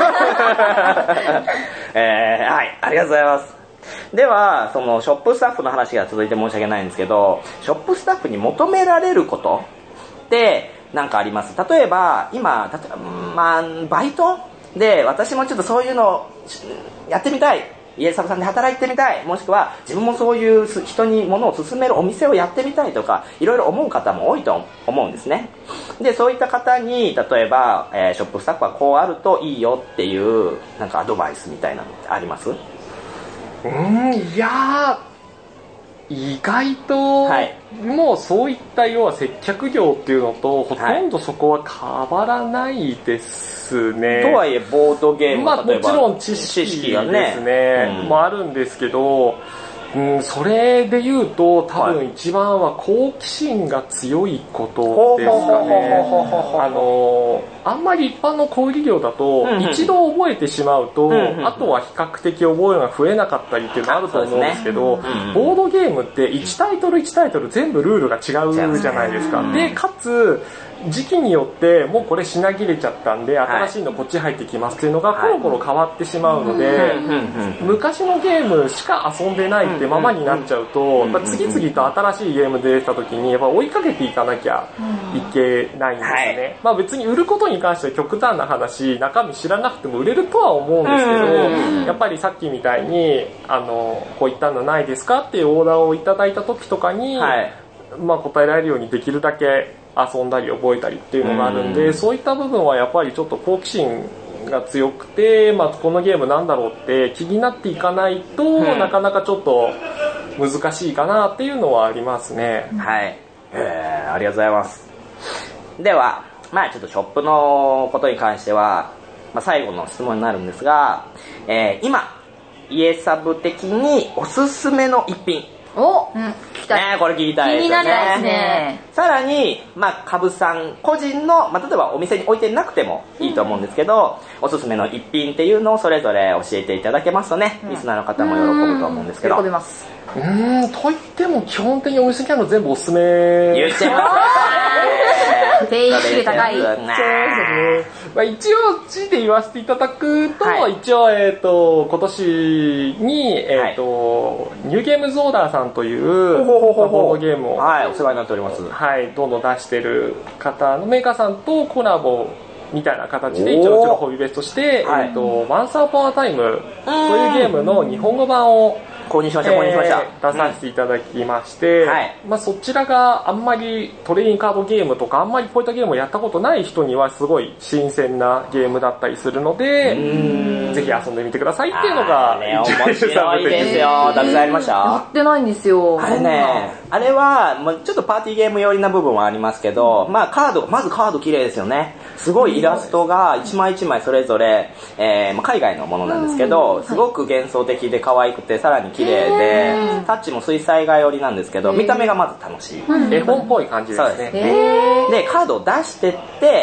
えー、はい、ありがとうございます。では、そのショップスタッフの話が続いて申し訳ないんですけど、ショップスタッフに求められることって何かあります？例えば、今、例えば、まあ、バイトで私もちょっとそういうのやってみたい。家サブさんで働いてみたい、もしくは自分もそういう人に物を勧めるお店をやってみたいとか、いろいろ思う方も多いと思うんですね。で、そういった方に例えば、えー、ショップスタッフはこうあるといいよっていうなんかアドバイスみたいなのってあります？ うーん、いやー、意外と、はい、もうそういった要は接客業っていうのとほとんどそこは変わらないですね。 とはいえボードゲームは、まあ、もちろん知識がですね、うん、もあるんですけど、うん、それで言うと多分一番は好奇心が強いことですかね。あのあんまり一般の小売業だと、うんうん、一度覚えてしまうと、うんうん、あとは比較的覚えが増えなかったりっていうのがあると思うんですけど、ね、うんうん、ボードゲームっていちタイトルいちタイトル全部ルールが違うじゃないですか。うん、でかつ時期によってもうこれ品切れちゃったんで新しいのこっち入ってきますっていうのがコロコロ変わってしまうので、昔のゲームしか遊んでないってままになっちゃうと、次々と新しいゲーム出た時にやっぱ追いかけていかなきゃいけないんですね。まあ別に売ることに関しては極端な話、中身知らなくても売れるとは思うんですけど、やっぱりさっきみたいにあのこういったのないですかっていうオーダーをいただいた時とかに、まあ答えられるようにできるだけ遊んだり覚えたりっていうのがあるんで、そういった部分はやっぱりちょっと好奇心が強くて、まあ、このゲームなんだろうって気になっていかないと、うん、なかなかちょっと難しいかなっていうのはありますね。 はい、えー、ありがとうございます。では、まあちょっとショップのことに関しては、まあ、最後の質問になるんですが、えー、今家サブ的におすすめの一品、 お、うん、聞きたい。 ね、これ聞きたいですよね。 気になりますね。 さらに、まあ、株さん個人の、まあ、例えばお店に置いてなくてもいいと思うんですけど、うん、おすすめの一品っていうのをそれぞれ教えていただけますとね、うん、リスナーの方も喜ぶと思うんですけど。 喜びます。 うーん、と言っても基本的にお店にあるの全部おすすめ。 言っちゃいます定位置高い。 そうですね。まあ、一応字で言わせていただくと、はい、一応、えっと、今年に、えっと、はい、ニューゲームズオーダーさんという、ボードゲームを、 はい、お世話になっております。 はい、どんどん出してる方のメーカーさんとコラボみたいな形で、一応うちのホビーベースとして、はい、えっと、Once Upon a Time というゲームの日本語版を、 購入しました、購入しました。 出させていただきまして、うん、はい、まあそちらがあんまりトレインカードゲームとかあんまりこういったゲームをやったことない人にはすごい新鮮なゲームだったりするので、ぜひ遊んでみてくださいっていうのが、 ね、面白いですよ。たくさんありました。 やってないんですよ。 あれね、あれは、まあ、ちょっとパーティーゲーム寄りな部分はありますけど、まあカード、まずカード綺麗ですよね。すごいイラストが一枚一枚それぞれ、えーまあ、海外のものなんですけど、すごく幻想的で可愛くてさらに綺麗で、タッチも水彩画寄りなんですけど、見た目がまず楽しい。 絵本っぽい感じですね。そうですね。で、カードを出してって、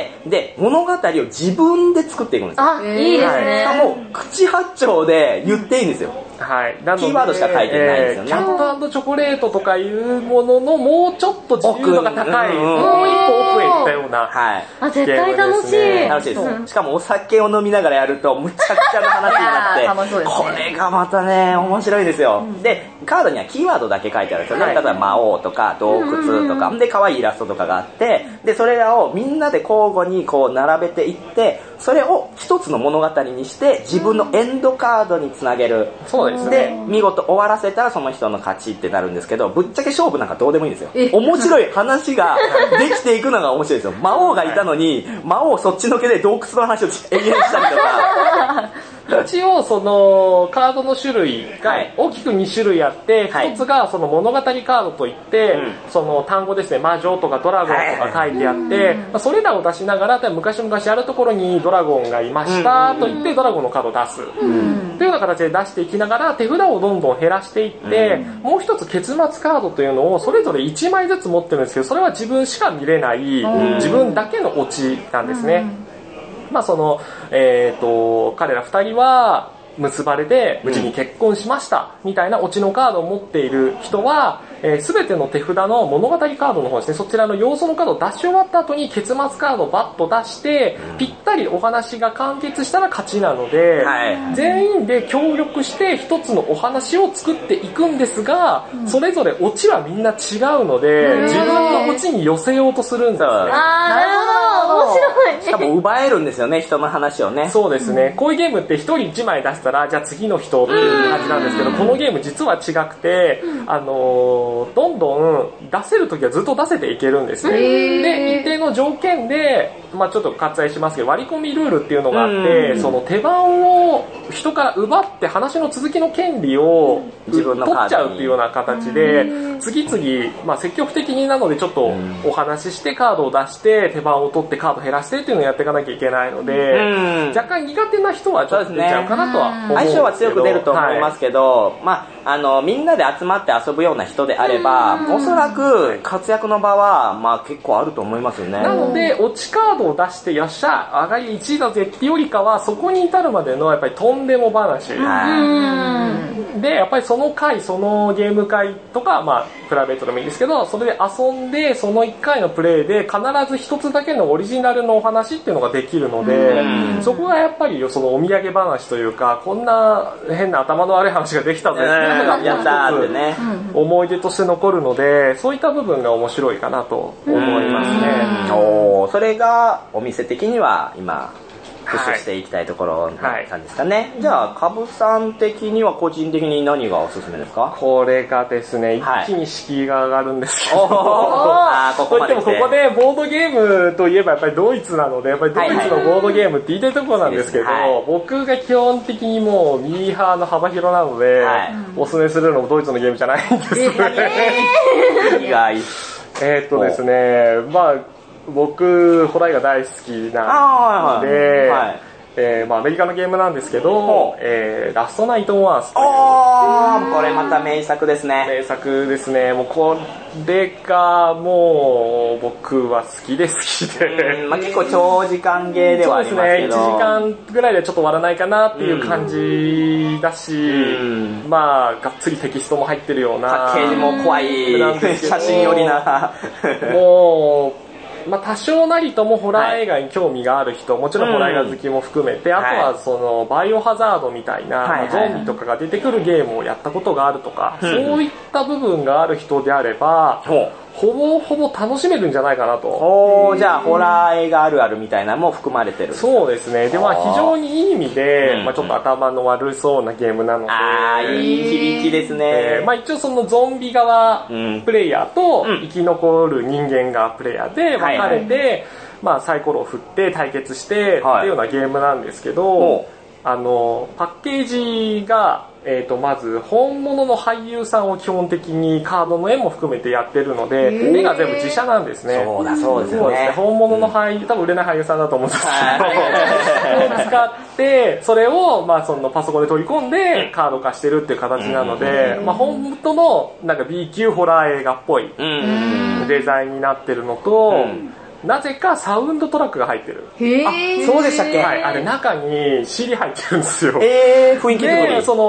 で、物語を自分で作っていくんですよ。 あ、いいですね。 しかも、口八丁で言っていいんですよ。 はい。なのでキーワードしか書いてないですよね。 えー、キャット&チョコレートとかいうもののもうちょっと自由度が高い、うん、もう一歩奥へ行ったような、 はい、 あ、絶対楽しい。 楽しいです、うん。しかもお酒を飲みながらやるとむちゃくちゃな話になって、 楽しそうですね、 これがまたね、面白いですよ、うん。で、カードにはキーワードだけ書いてあるんですよね。はい、例えば魔王とか洞窟とか、で、可愛いイラストとかがあって、で、それらをみんなで交互にこう並べていって、それを一つの物語にして自分のエンドカードにつなげる。 そうですね。 で、見事終わらせたらその人の勝ちってなるんですけど、ぶっちゃけ勝負なんかどうでもいいんですよ。面白い話ができていくのが面白いですよ。魔王がいたのに、魔王そっちのけで洞窟の話を延々したりとか。 一応そのカードの種類が大きくに種類あって、はい、一つがその物語カードといって、うん、その単語ですね、魔女とかドラゴンとか書いてあって、はいはい、それらを出しながら昔々あるところにドラゴンがいましたと言ってドラゴンのカードを出す、うん、というような形で出していきながら手札をどんどん減らしていって、うん、もう一つ結末カードというのをそれぞれいちまいずつ持ってるんですけど、それは自分しか見れない、うん、自分だけのオチなんですね、うん、まあそのえーと彼らふたりは結ばれて無事に結婚しましたみたいなオチのカードを持っている人は、えー、全ての手札の物語カードの方ですね、そちらの要素のカードを出し終わった後に結末カードをバッと出してぴったりお話が完結したら勝ちなので、はい、全員で協力して一つのお話を作っていくんですが、うん、それぞれオチはみんな違うので自分のオチに寄せようとするんですね。 あー、なるほど、面白い。 しかも奪えるんですよね、人の話をね。 そうですね、うん、こういうゲームって一人一枚出したらじゃあ次の人っていう感じなんですけど、このゲーム実は違くて、あのー、どんどん出せるときはずっと出せていけるんですね。で、一定の条件で、まあちょっと割愛しますけど、割り込みルールっていうのがあって、その手番を人から奪って話の続きの権利を自分の取っちゃうっていうような形で、次々、まあ積極的になのでちょっとお話ししてカードを出して手番を取ってカード減らしてっていうのをやっていかなきゃいけないので、若干苦手な人はちょっと出ちゃうかなとは思うんですけど、 相性は強く出ると思いますけど、はい、まああのみんなで集まって遊ぶような人であれば、おそらく活躍の場はまあ結構あると思いますよね。 なのでオチカードを出してよっしゃ上がりいちいだぜってよりかは、そこに至るまでのやっぱりとんでも話で、やっぱりその回そのゲーム会とか、まあプライベートでもいいですけど、それで遊んでそのいっかいのプレイで必ず一つだけのオリジナルのお話っていうのができるので、そこがやっぱりそのお土産話というか、こんな変な頭の悪い話ができたぜっていうのがやったーってね、 思い出として残るので、そういった部分が面白いかなと思いますね。 おー、それがお店的には今プッシュしていきたいところなんですかね、はいはい、じゃあカブさん的には個人的に何がおすすめですか？ これがですね、一気に敷居が上がるんですけど、 はい、あ、ここまで来て、 といってもここでボードゲームといえばやっぱりドイツなので、やっぱりドイツのボードゲームって言いたいところなんですけど、はいはい、僕が基本的にもうミーハーの幅広なので、はい、おすすめするのもドイツのゲームじゃないんですね。 意外。 えーっとですね、まあ僕ホラー映画大好きなんで、はいはい、えーまあ、アメリカのゲームなんですけど、えー、ラストナイト・オン・アースという、 おー、これまた名作ですね。 名作ですね。もうこれがもう僕は好きで好きで、 まあ、結構長時間ゲーではありますけど、 そうですね、いちじかんぐらいでちょっと終わらないかなっていう感じだし、うん、まあがっつりテキストも入ってるような、 パッケージも怖い写真寄りなもうまあ、多少なりともホラー映画に興味がある人、はい、もちろんホラー映画好きも含めて、うん、あとはそのバイオハザードみたいな、はい、ゾンビとかが出てくるゲームをやったことがあるとか、うん、そういった部分がある人であれば、うん、ほぼほぼ楽しめるんじゃないかなと。 おー、じゃあホラー映画あるあるみたいなのも含まれてる。 そうですね。で、まあ非常にいい意味で、まあちょっと頭の悪そうなゲームなので、 あー、いい響きですね。 えー、まあ一応そのゾンビ側プレイヤーと生き残る人間側プレイヤーで分かれて、はいはい、まあサイコロを振って対決してっていうようなゲームなんですけど、はい、あのパッケージがえーとまず本物の俳優さんを基本的にカードの絵も含めてやってるので、絵が全部自社なんですね。 そうだそうですよね。 本物の俳優、多分売れない俳優さんだと思うんですけど、を使ってそれをまあそのパソコンで取り込んでカード化してるっていう形なので、まあ本当のなんか ビー 級ホラー映画っぽいデザインになってるのと、なぜかサウンドトラックが入ってる。 へー。あ、そうでしたっけ？ はい、あれ中に シーディー 入ってるんですよ。 えー、雰囲気作り。 で、その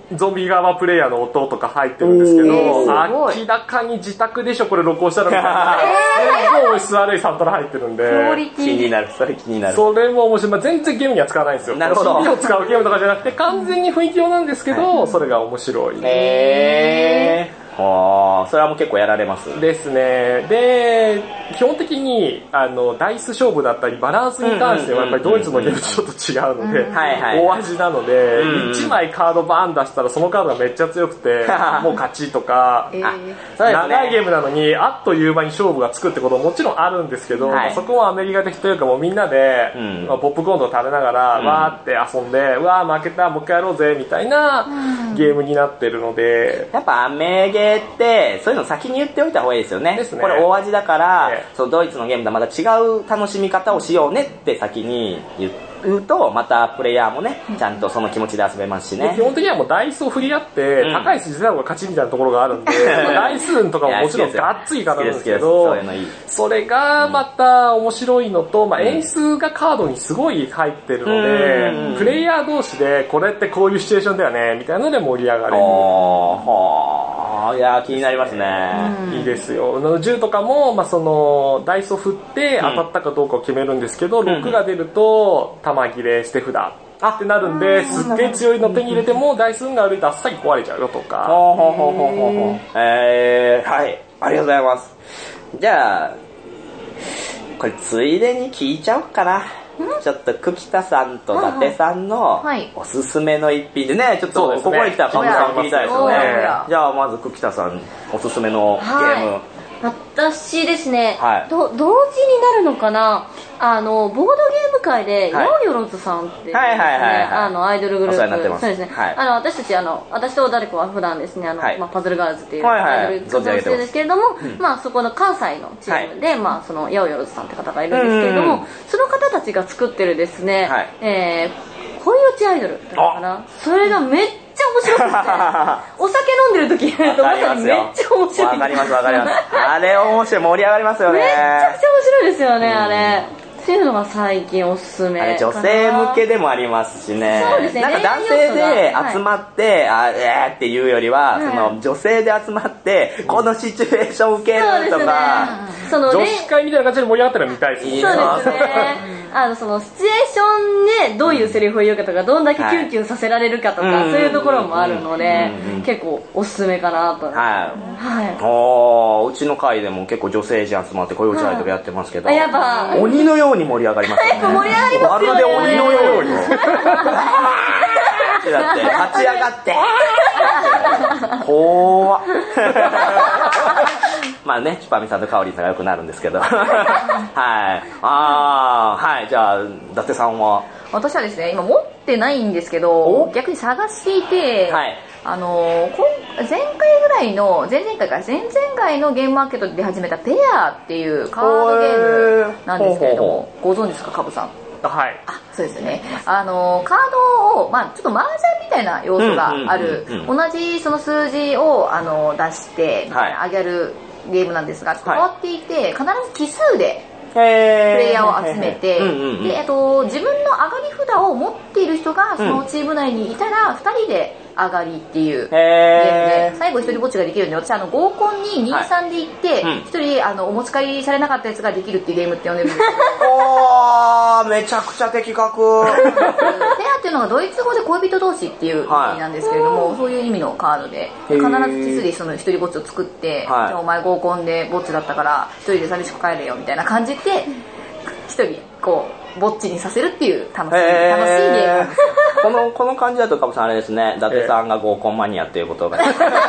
ゾンビ側プレイヤーの音とか入ってるんですけど、明らかに自宅でしょこれ録音したらみたいな、すごい音質悪いサントラ入ってるんで、 気になる、それ気になる。 それも面白い。まあ、全然ゲームには使わないんですよ。 なるほど。 シーディー を使うゲームとかじゃなくて完全に雰囲気用なんですけど、それが面白い。 へー。はあ、それはもう結構やられますですね。で、基本的にあのダイス勝負だったりバランスに関してはやっぱりドイツのゲームとちょっと違うので、大味なので、いちまいカードバーン出したらそのカードがめっちゃ強くてもう勝ちとか、えー、長いゲームなのにあっという間に勝負がつくってことももちろんあるんですけど、はい、そこはアメリカ的というかもうみんなで、うんまあ、ポップコーンと食べながら、うん、わーって遊んで、うわー負けたもう一回やろうぜみたいなゲームになってるので、 やっぱアメゲーってそういうの先に言っておいた方がいいですよね。 ですね。 これ大味だから、ね、そのドイツのゲームとはまた違う楽しみ方をしようねって先に言うと、またプレイヤーもね、ちゃんとその気持ちで遊べますしね。 基本的にはもうダイスを振り合って、うん、高い数字出た方が勝ちみたいなところがあるんで、ダイス運とかももちろんがっつりかかるんですけど、そういうのいい。それがまた面白いのと、まあ、演出がカードにすごい入ってるので、うん、プレイヤー同士でこれってこういうシチュエーションだよねみたいなので盛り上がれる。 はあ、いや気になりますね。 いいですよ。銃とかも、まあ、そのダイスを振って当たったかどうかを決めるんですけど、うん、ろくが出ると弾切れして札ってなるんで、すっげえ強いの手に入れてもダイス運が悪いとあっさり壊れちゃうよとか。 えー、はい、ありがとうございます。じゃあこれついでに聞いちゃおうかな。ちょっと久喜田さんと伊達さんのおすすめの一品でね、ちょっとここに来たらカブさん聞きたいですよね。じゃあまず久喜田さんおすすめのゲーム。はい、 私ですね、はい、ど同時になるのかな、あのボードゲーム界でヤオヨロズさんっていうあのアイドルグループ、そうですね、はい、あの私たちあの私と誰かは普段ですねあの、はいまあ、パズルガールズっていうアイドル活動してるんですけれども、はいはいまあ、そこの関西のチームで、はいまあ、そのヤオヨロズさんって方がいるんですけれども、その方たちが作ってるですね、はいえー、恋落ちアイドルっていうのかな、それがめっちゃ面白くてお酒飲んでる時やるとまさにめっちゃ面白い。 わかりますわかりますあれ面白い、盛り上がりますよね。 めっちゃくちゃ面白いですよね、あれっていうのが最近おすすめかな。 あれ女性向けでもありますしね。 そうですね。 なんか男性で集まって、はい、あえーっていうよりは、うん、その女性で集まって、うん、このシチュエーション受けるとか、 その女子会みたいな感じで盛り上がったら見たいですね。 そうですね。あのそのシチュエーションでどういうセリフを言うかとか、どんだけキュンキュンさせられるかとか、はい、そういうところもあるので、うん、結構おすすめかなと。はい。 はい。おー、うちの会でも結構女性陣集まって恋落ちアイドルやってますけど、 はい、やっぱ鬼のように盛り上がりますよね。 盛り上がりますよね。 まるで鬼のように。だって立ち上がって怖っまあね、チュパミさんとカオリンさんがよくなるんですけどはいあーはいじゃあ伊達さんは。 私はですね今持ってないんですけど逆に探していて、はい、あの前回ぐらいの前々回か前々回のゲームマーケットで出始めたペアっていうカードゲームなんですけれども、ご存知ですかカブさん。 はい、 あそうですね。あのカードを、まあ、ちょっと麻雀みたいな要素がある同じその数字をあの出してみたいな、はい、上げるゲームなんですがちょっと変わっていて、はい、必ず奇数でプレイヤーを集めて、で、えっと、自分の上がり札を持っている人がそのチーム内にいたらふたりで上がりっていうゲームで最後一人ぼっちができるんで、私あの合コンににたいさんで行って一、はいうん、人あのお持ち帰りされなかったやつができるっていうゲームって呼んでるんですけどおーめちゃくちゃ的確ペアっていうのがドイツ語で恋人同士っていう意味なんですけれども、はい、そういう意味のカードで必ずキスでその一人ぼっちを作って、はい、じゃあお前合コンでぼっちだったから一人で寂しく帰れよみたいな感じで一人こうぼっちにさせるっていう楽しい楽しいゲームなんですよ。 このこの感じだとカブさんあれですね、伊達さんが合コンマニアっていうことが合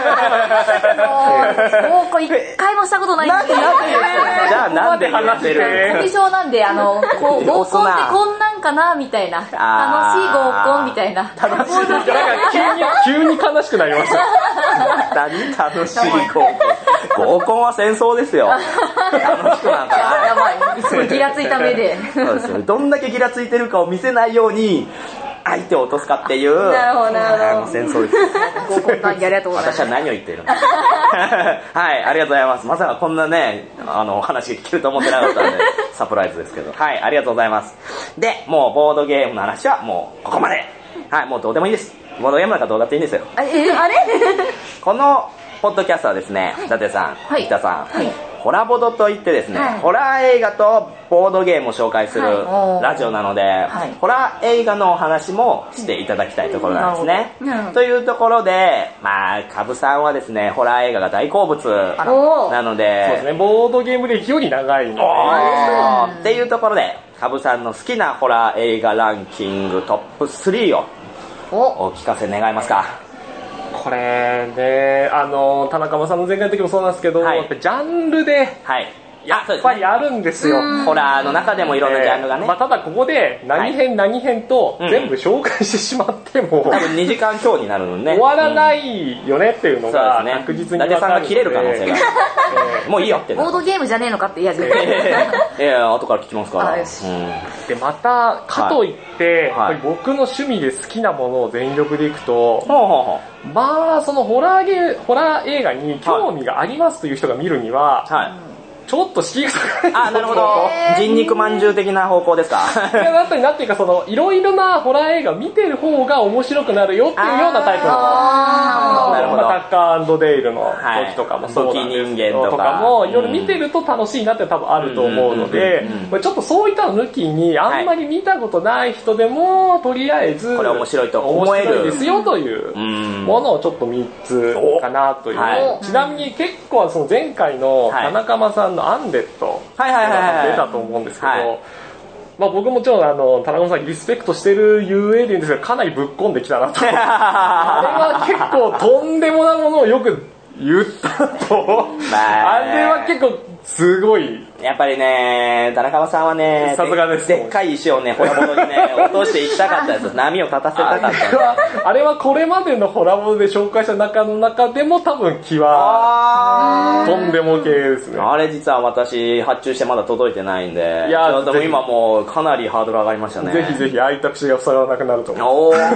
コン一回もしたことないんですけど、 じゃあなんで話してるコミュ障なんで、あのこう合コンってこんなんかなみたいな、楽しい合コンみたいな楽しい急に急に悲しくなりました何楽しい合コン合コンは戦争ですよ。楽しくなんかない。 やばい、いつもギラついた目でそうですよ。どんだけギラついてるかを見せないように相手を落とすかっていうなるほどなるほど戦争です。 合コン談義ありがとうございます。 私は何を言っているのはいありがとうございます。まさかこんなねあの話が聞けると思ってなかったのでサプライズですけど、はいありがとうございます。でもうボードゲームの話はもうここまで。はいもうどうでもいいです。 ボードゲームなんかどうだっていいんですよ。 あえあれこのポッドキャストはですね、伊達さん、 はい北さん、 はいホラボドといってですね、 はいホラー映画とボードゲームを紹介するはいラジオなので、 はいホラー映画のお話もしていただきたいところなんですね。 なるほどというところで、まあ、カブさんはですね、ホラー映画が大好物おーなのそうですで、 ね、ボードゲーム歴より長いので、 おーっていうところで、カブさんの好きなホラー映画ランキングトップスリーをお聞かせ願いますか。 これね、あの、田中さんの前回の時もそうなんですけど、 はいやっぱりジャンルで、 はい。いや、そうですね。 やっぱりあるんですよ。 ホラーの中でもいろんなジャンルがね。 まあ、ただここで何編何編とうん全部紹介してしまっても、 多分にじかん強になるのね。 終わらないよねっていうのがそうですね。 確実に伊達さんが切れる可能性が。 えもういいよってなボードゲームじゃねえのかって言い始めた。 いやいや、後から聞きますから。 あよしうんーでまたかといって、 はいやっぱり僕の趣味で好きなものを全力でいくと、 ほうほうほう。 まあそのホラーゲーホラー映画に興味がありますという人が見るには、 はい。 ちょっと敷居が高いあ、なるほど。人肉まんじゅう的な方向ですか。 いや、なんてなんていうか、その、いろいろなホラー映画を見てる方が面白くなるよっていうようなタイプの。 あーなるほどまあ、タッカー&デイルのはい時とかもそうなんですけど、 武器人間とかも、いろいろ見てると楽しいなって多分あると思うのでうんうんうんうん、 まあちょっとそういったの抜きに、あんまり見たことない人でも、とりあえず、 これ面白いと思える面白いですよといううんものをちょっとみっつかなという。 はいちなみに結構その前回のはい田中さんのアンデッド、 はいはいはいはい。 出たと思うんですけど、 はいまあ僕もちろんあの、田中さんにリスペクトしてるゆえでいいんですが、かなりぶっこんできたなと。あれは結構とんでもないものをよく言ったと。 まああれは結構すごい。 やっぱりね、田中さんはね、 さすがですでっかい石をね、ホラボドにね、落としていきたかったです。波を立たせたかったんですあれは、あれはこれまでのホラボドで紹介した中の中でも多分気は、 あとんでも系ですね。 あれ実は私発注してまだ届いてないんで、 いやちょっとぜひ今もうかなりハードル上がりましたね。 ぜひぜひ開いた口が塞がらなくなると思う。 おー、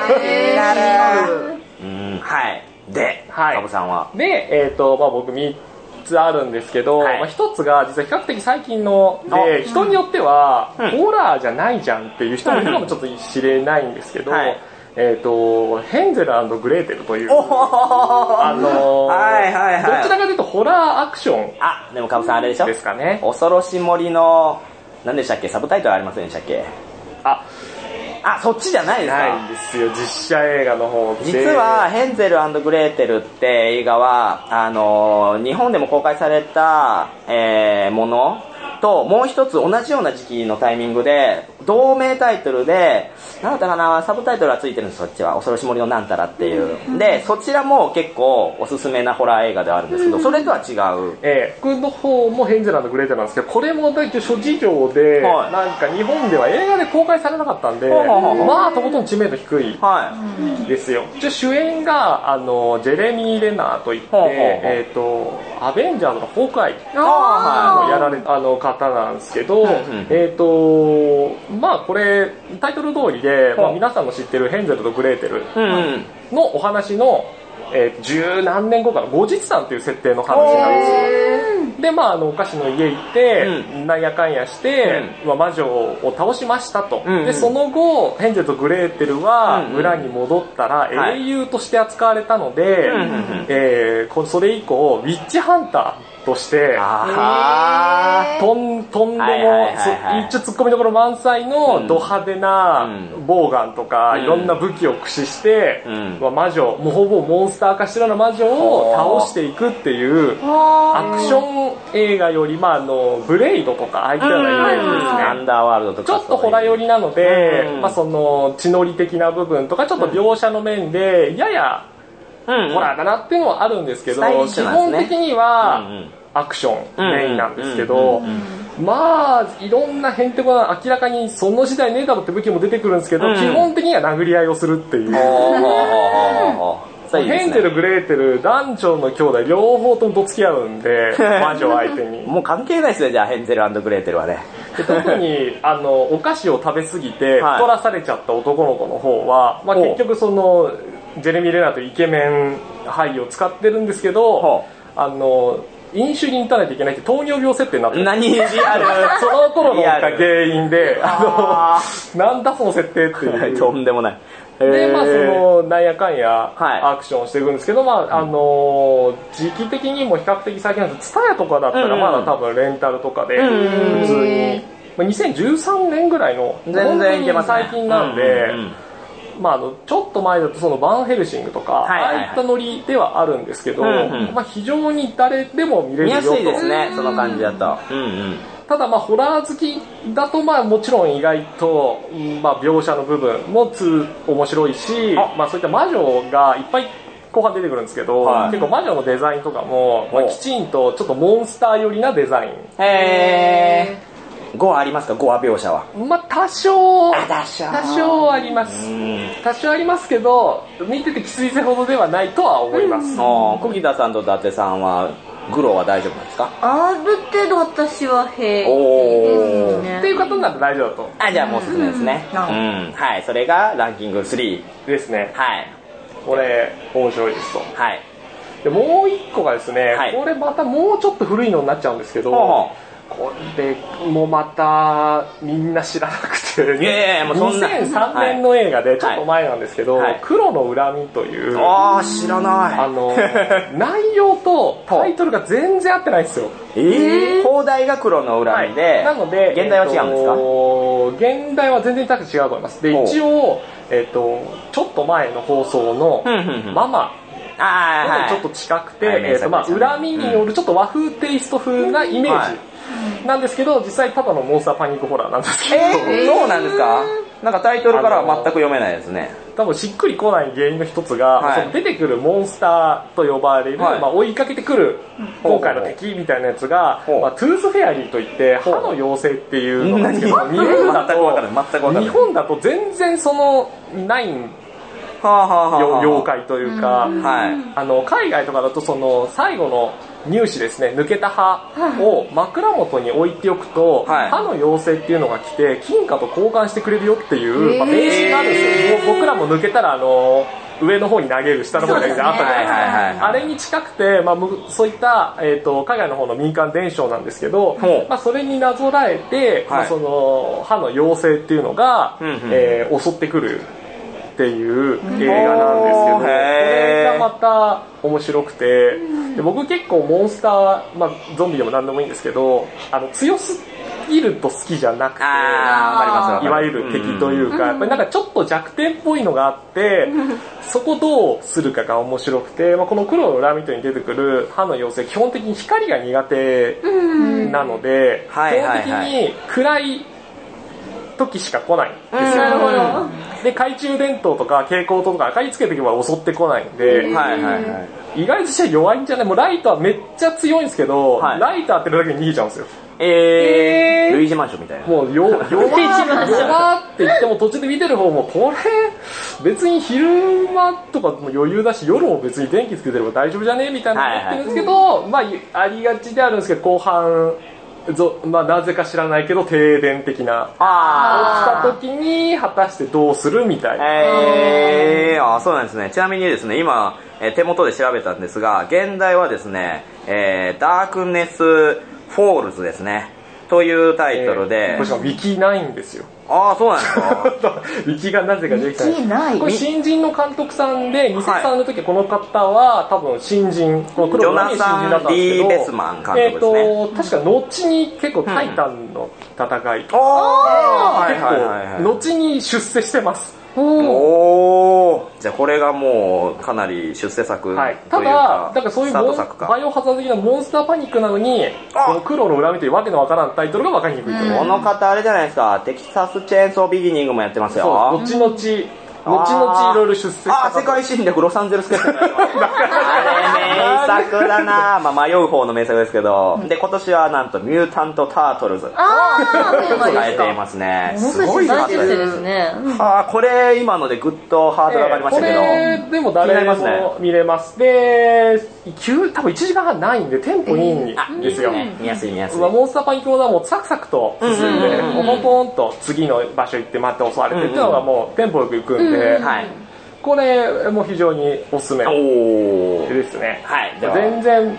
うん、はい。で、 はいカブさんは。 で、えっ、と、まあ僕みっつあるんですけど、 はいまあ、ひとつが実は比較的最近ので、 あ人によっては、 うんホラーじゃないじゃんっていう人もいるかもちょっと知れないんですけど、 はいえっ、と、ヘンゼル&グレーテルという、 おあのーはいはいはいどちらかというとホラーアクションあ、でもカブさんあれでしょですかね。 恐ろし森の、何でしたっけサブタイトルありませんでしたっけあ、 あ、そっちじゃないですないかんですよ、実写映画の方で。 実は、ヘンゼル&グレーテルって映画は、あのー日本でも公開された、えーものと、もう一つ同じような時期のタイミングで、同名タイトルで、なんだったかな、サブタイトルはついてるんです、そっちは。恐ろし森のなんたらっていう。で、そちらも結構おすすめなホラー映画ではあるんですけど、それとは違う。 えー、僕の方もヘンゼル&グレーテルなんですけど、これも大体諸事情で、 はいなんか日本では映画で公開されなかったんで、 ほうほうほうまあとことん知名度低いはい。 ですよ。一応主演が、あの、ジェレミー・レナーといって、 ほうほうほうえっ、と、アベンジャーズのホークアイあをやられたあの方なんですけど、 うんうんえっ、と、まあこれ、タイトル通りで、まあ、 ほう皆さんの知ってるヘンゼルとグレーテルうんうん。 のお話の、えー、十何年後かの後日談という設定の話なんですよ。で、まあ、あの、お菓子の家行って、 うなんやかんやして、まあ、魔女を倒しましたと。 うんうんで、その後、ヘンゼルとグレーテルはうんうん村に戻ったら、 はい英雄として扱われたので、 うんうんうんえーこそれ以降、ウィッチハンターとして、 あとん、とんでも、 はいはいはいはいそ一応ツッコミどころ満載のド派手なうんボウガンとか、 うんいろんな武器を駆使して、 うんまあ魔女、もうほぼモンスター化してるような魔女を倒していくっていう、アクション映画より、まああの、ブレイドとか、ああいったようなイメージですね。 アンダーワールドとか。 ちょっとホラ寄りなので、 うんまあその、血のり的な部分とか、ちょっと描写の面で、やや、 うんうんホラーだなっていうのはあるんですけど、 スタイリッシ基ュなんですね本的には、 うんうんアクションメインなんですけうんどうんうん、 まあ、いろんなヘンテコな、明らかにその時代ねえだろって武器も出てくるんですけど、 うん基本的には殴り合いをするっていう。 ほうほうほうほうほうそういいですねヘンゼル、グレーテル、男女の兄弟両方ともどつき合うんで、魔女相手に。 もう関係ないですね、じゃあ、ヘンゼル&グレーテルはね。 で特に、あの、お菓子を食べ過ぎてはい太らされちゃった男の子の方は、まあほう結局その、ジェレミー・レナーというイケメン俳優を使ってるんですけどほ、 あの、 飲酒に打たないといけないって糖尿病設定になってる。 何リアルその頃のが原因で、あの、なんだその設定っていう。 とんでもない。 で、まあその、なんやかんや、アクションをしていくんですけど、まああの、時期的にも比較的最近なんですけど、ツタヤとかだったらまだ多分レンタルとかで、普通に、にせんじゅうさんねんぐらいの、 全然いけますね。 最近なんで、まあ、あのちょっと前だとそのバンヘルシングとか、はいはいはい、ああいったノリではあるんですけど、うんうん、まあ、非常に誰でも見れるよと。 見やすいですね、その感じだと。うんうん、 ただまあホラー好きだとまあもちろん意外と、まあ、描写の部分もつ面白いし、まあ、そういった魔女がいっぱい後半出てくるんですけど、はい、結構魔女のデザインとかも、まあ、きちんとちょっとモンスター寄りなデザイン。 へー。ゴアありますか？ゴア描写は。 まあ多少、 あ、多少。 多少あります。多少ありますけど、見ててきついせほどではないとは思います。 小木田さんと伊達さんは、グロは大丈夫なんですか？ ある程度私は平気ですね。っていう方なら大丈夫だと。 あ、じゃあもうおすすめですね。うん。うん、はい。それがランキングスリー。 ですね。 はい。 これ、面白いですと。 はい。 で、もう一個がですね、はい、これまたもうちょっと古いのになっちゃうんですけど、ほうほう、これもまたみんな知らなくて、 いやいやもうそんなにせんさんねんの映画でちょっと前なんですけど、はいはい、黒の恨みという、 あー知らない、 あの内容とタイトルが全然合ってないんですよ。 えー、放題が黒の恨みで、はい、 なので現代は違うんですか？ えー、現代は全然多分違うと思います。で一応、えー、とちょっと前の放送のママあちょっと近くて、はい、えーとまあ、恨みによるちょっと和風テイスト風なイメージ、はいなんですけど、実際ただのモンスターパニックホラーなんですけど、 えー、そうなんですか？なんかタイトルからは全く読めないですね。 多分しっくりこない原因の一つが、はい、その出てくるモンスターと呼ばれる、はい、まあ、追いかけてくる今回の敵みたいなやつが、まあ、トゥースフェアリーといって歯の妖精っていうのなんですけど、日本だと日本だと全然そのないん妖怪というか、はい、あの海外とかだとその最後の入試ですね、抜けた歯を枕元に置いておくと、はい、歯の妖精っていうのが来て金貨と交換してくれるよっていう、まあ、名刺があるんですよ。僕らも抜けたらあの上の方に投げる下の方に投げるあったじゃないですか。あれに近くて、まあ、そういった、えーと、海外の方の民間伝承なんですけど、まあ、それになぞらえて、はい、まあ、その歯の妖精っていうのが、うんうん、えー、襲ってくるっていう映画なんですけど、これがまた面白くて、で僕結構モンスター、まあ、ゾンビでも何でもいいんですけど、あの強すぎると好きじゃなくて、 あいわゆる敵というか、やっぱりなんかちょっと弱点っぽいのがあって、そこどうするかが面白くて、まあ、この黒のラミットに出てくる歯の妖精、基本的に光が苦手なので、基本的に暗い時しか来ないんですよ。で、懐中電灯とか蛍光灯とか明かりつけておけば襲ってこないんで、はいはいはい、意外としては弱いんじゃない？もうライトはめっちゃ強いんですけど、はい、ライト当てるだけで逃げちゃうんですよ。 えー、ルイージマンションみたいな。 もうよ、弱って言っても途中で見てる方も、これ、別に昼間とかも余裕だし、夜も別に電気つけてれば大丈夫じゃねみたいな思ってるんですけど、はいはい、まあ、ありがちであるんですけど、後半、ぞまあ、なぜか知らないけど停電的なあ起きた時に果たしてどうするみたいな。 えー、あそうなんですね。ちなみにですね、今、えー、手元で調べたんですが、現代はですね、えー、ダークネスフォールズですねというタイトルで、 えー、これしかもウィキないんですよ。 ああ、そうなんですか。 ウィキがなぜかできた。 ウィキない。 これ新人の監督さんで、にせんさんねんの時はこの方は多分新人、この黒の新人だったんですけど、 ジョナサン・ディー・ベスマン監督ですね。えーと、確か後に結構タイタンの戦いとか、 うん、 結構後に出世してます。 おー、じゃあこれがもうかなり出世作というか、はい、ただ、 だからそういうバイオハザード的なモンスターパニックなのに、この黒の恨みというわけのわからんタイトルが分かりにくいと思う。 この方あれじゃないですか、テキサスチェーンソービギニングもやってますよ。 そう、後々、後々いろいろ出世ああ、世界侵略ロサンゼルス決戦。あれ名作だな。まあ迷う方の名作ですけど、で今年はなんとミュータント・タートルズ。 ああ、 変えていますね。 すごい大先生ですね。 ああ、これ今のでグッとハードル上がりましたけど。 これでも誰も見れます。で、多分いちじかんはんないんでテンポいいんですよ。 見やすい見やすい。 モンスターパニックモードはもうサクサクと進んで、ポンポンと次の場所行って待って襲われてっていうのがもうテンポよく行くんで。はい、これも非常におすすめですね。 はい、 全然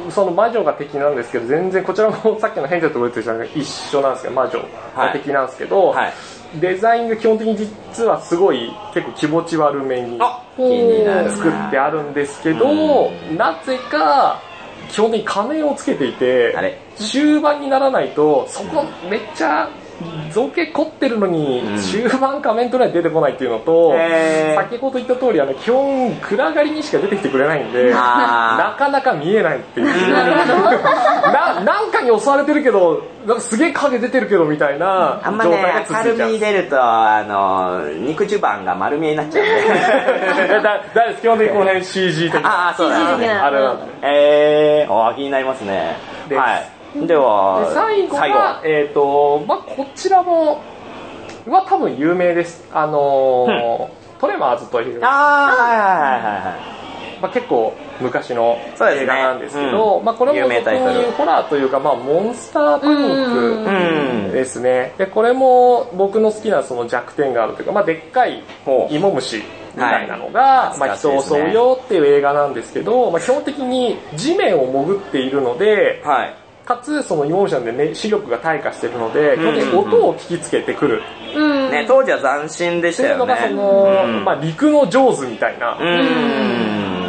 その魔女が敵なんですけど、全然こちらもさっきのヘンゼルとグレーテルじゃなくて一緒なんですけど、魔女が敵なんですけど、はいはい、デザインが基本的に実はすごい結構気持ち悪めに作ってあるんですけど、なぜか基本的に仮面をつけていて、終盤にならないとそこめっちゃ造形凝ってるのに終盤仮面とりあえず出てこないっていうのと、先ほど言った通りあの基本暗がりにしか出てきてくれないんで、なかなか見えないっていうな, なんかに襲われてるけどなんかすげえ影出てるけどみたいなあんまね明るみ出るとあの肉襦袢が丸見えになっちゃうんでだだ基本的にこの辺 シージー 的なあそうだねあれなんでえー、あ気になりますねはいではで最後はえっ、ー、とまあこちらもは多分有名です。あのーうん、トレマーズというあはいはいはいはい、 まあ結構昔の映画なんですけど、ねうん、まあこれもそういうホラーというかまあモンスターパニックですね。でこれも僕の好きなその弱点があるというかまあでっかい芋虫みたいなのが、はいまあ、人を襲うよっていう映画なんですけど、まあ基本的に地面を潜っているので。はいかつそのイモーションで、ね、視力が退化しているので、基本的に音を聞きつけてくる、 うんね、当時は斬新でしたよね。 っていうのがその、うんまあ、陸の上手みたいな、うん、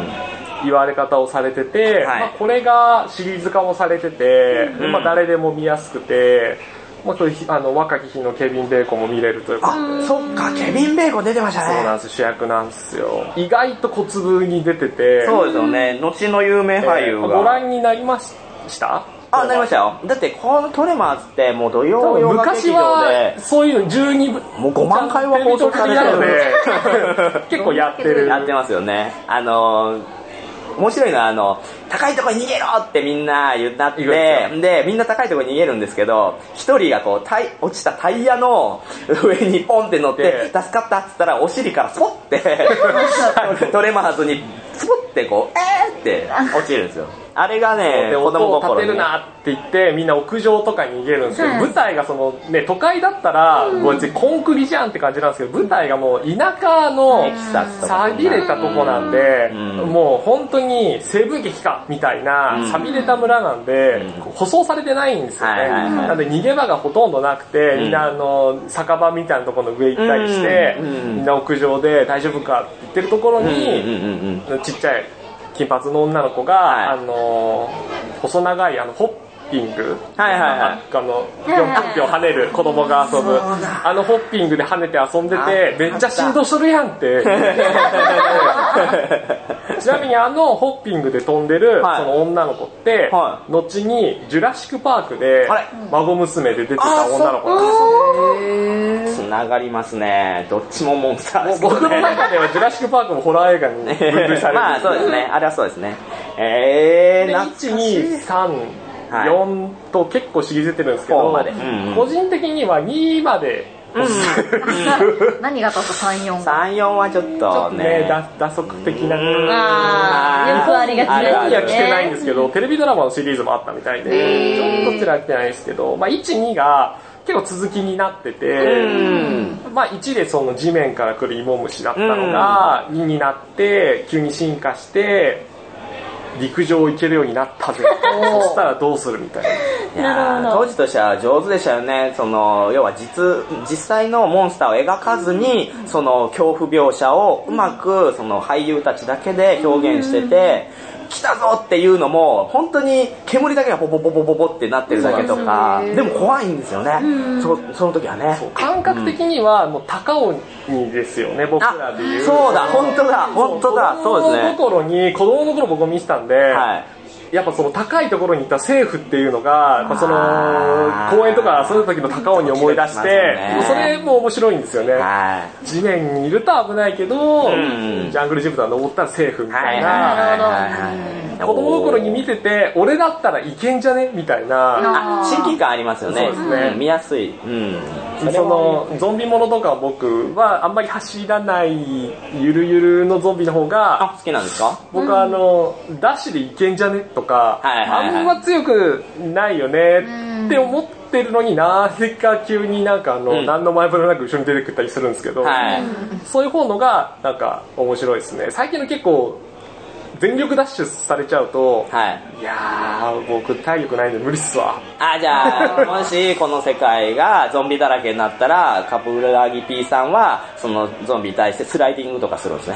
言われ方をされてて、はいまあ、これがシリーズ化もされてて、うんまあ、誰でも見やすくて、まあ、あの若き日のケビン・ベーコンも見れるというかあ、そっか、ケビン・ベーコン出てましたね。 そうなんです、主役なんですよ。意外と小粒に出てて、 そうですよね、後の有名俳優が、 えー、ご覧になりましたあ、なりましたよ。だってこのトレマーズってもう土曜洋画劇場でそういうのじゅうにぶもうごまんかいは放送されてるので結構やってるやってますよね。あの面白いのはあの高いところに逃げろってみんな言ったってでみんな高いところに逃げるんですけど一人がこうタイ落ちたタイヤの上にポンって乗って助かったっつったらお尻からスポッてトレマーズにスポッてこうえーって落ちるんですよ。あれがね、子供心に音を立てるなって言ってみんな屋上とかに逃げるんですけど、うん、舞台がそのね都会だったら、うん、もうコンクリじゃんって感じなんですけど舞台がもう田舎の寂れたとこなんで、うん、もう本当に西部劇かみたいな寂れた村なんで、うん、舗装されてないんですよね、はいはいはい、なので逃げ場がほとんどなくて、うん、みんなあの酒場みたいなところの上行ったりして、うん、みんな屋上で大丈夫かって言ってるところに、うん、ちっちゃい金髪の女の子が、はい、あの細長いあのホッピング、はいはいはい、あのぴょんぴょん跳ねる子供が遊ぶあのホッピングで跳ねて遊んでてめっちゃ振動しとるやんってちなみにあのホッピングで飛んでる、はい、その女の子って、はい、後にジュラシックパークで孫娘で出てた女の子なんですよ。つながりますね。どっちもモンスターですね。 僕の中ではジュラシックパークもホラー映画に分類されるまあそうですね。あれはそうですね。えー、 いち、に、さん、よんと結構シリーズ出てるんですけど、うんうん、個人的にはにまでうん、 何がとさん、よんさん、よんはちょっとね打足的なあーよくありがちテレビには来てないんですけどテレビドラマのシリーズもあったみたいでちょっとこちら来てないですけど、まあ、いち、にが結構続きになってて、まあ、いちでその地面から来る芋虫だったのがにになって急に進化して陸上行けるようになったぜそしたらどうするみたいな。 いや当時としては上手でしたよね。その要は 実, 実際のモンスターを描かずにその恐怖描写をうまくその俳優たちだけで表現してて来たぞっていうのも本当に煙だけがポポポポポポってなってるだけとか で, でも怖いんですよね。 そ, その時はね感覚的にはもう高鬼ですよね、僕らでいう。 そうだ本当だ本当だそうですね。 子供の頃に子供の頃僕も見てたんで、はいやっぱその高いところに行った政府っていうのがやっぱその公園とかそういう時の高尾に思い出して、ね、それも面白いんですよね。地面にいると危ないけど、うん、ジャングルジムとか登ったらセーフみたいな子供の頃に見てて俺だったらいけんじゃねみたいな親近感ありますよね。そうですね、うん、見やすい、うん、 そのゾンビものとか僕はあんまり走らないゆるゆるのゾンビの方が好きなんですか。 僕はあの、うん、ダッシュでいけんじゃねとか、はいはいはい、あんま強くないよねって思ってるのになぜか急になんかあの、うん、何の前触れもなく後ろに出てくったりするんですけど、はい、そういう方のがなんか面白いですね。最近の結構全力ダッシュされちゃうと、 はい。 いやー、僕体力ないんで無理っすわ。 あ、じゃあ、もしこの世界がゾンビだらけになったら、カプラギ P さんは、そのゾンビに対してスライディングとかするんですね。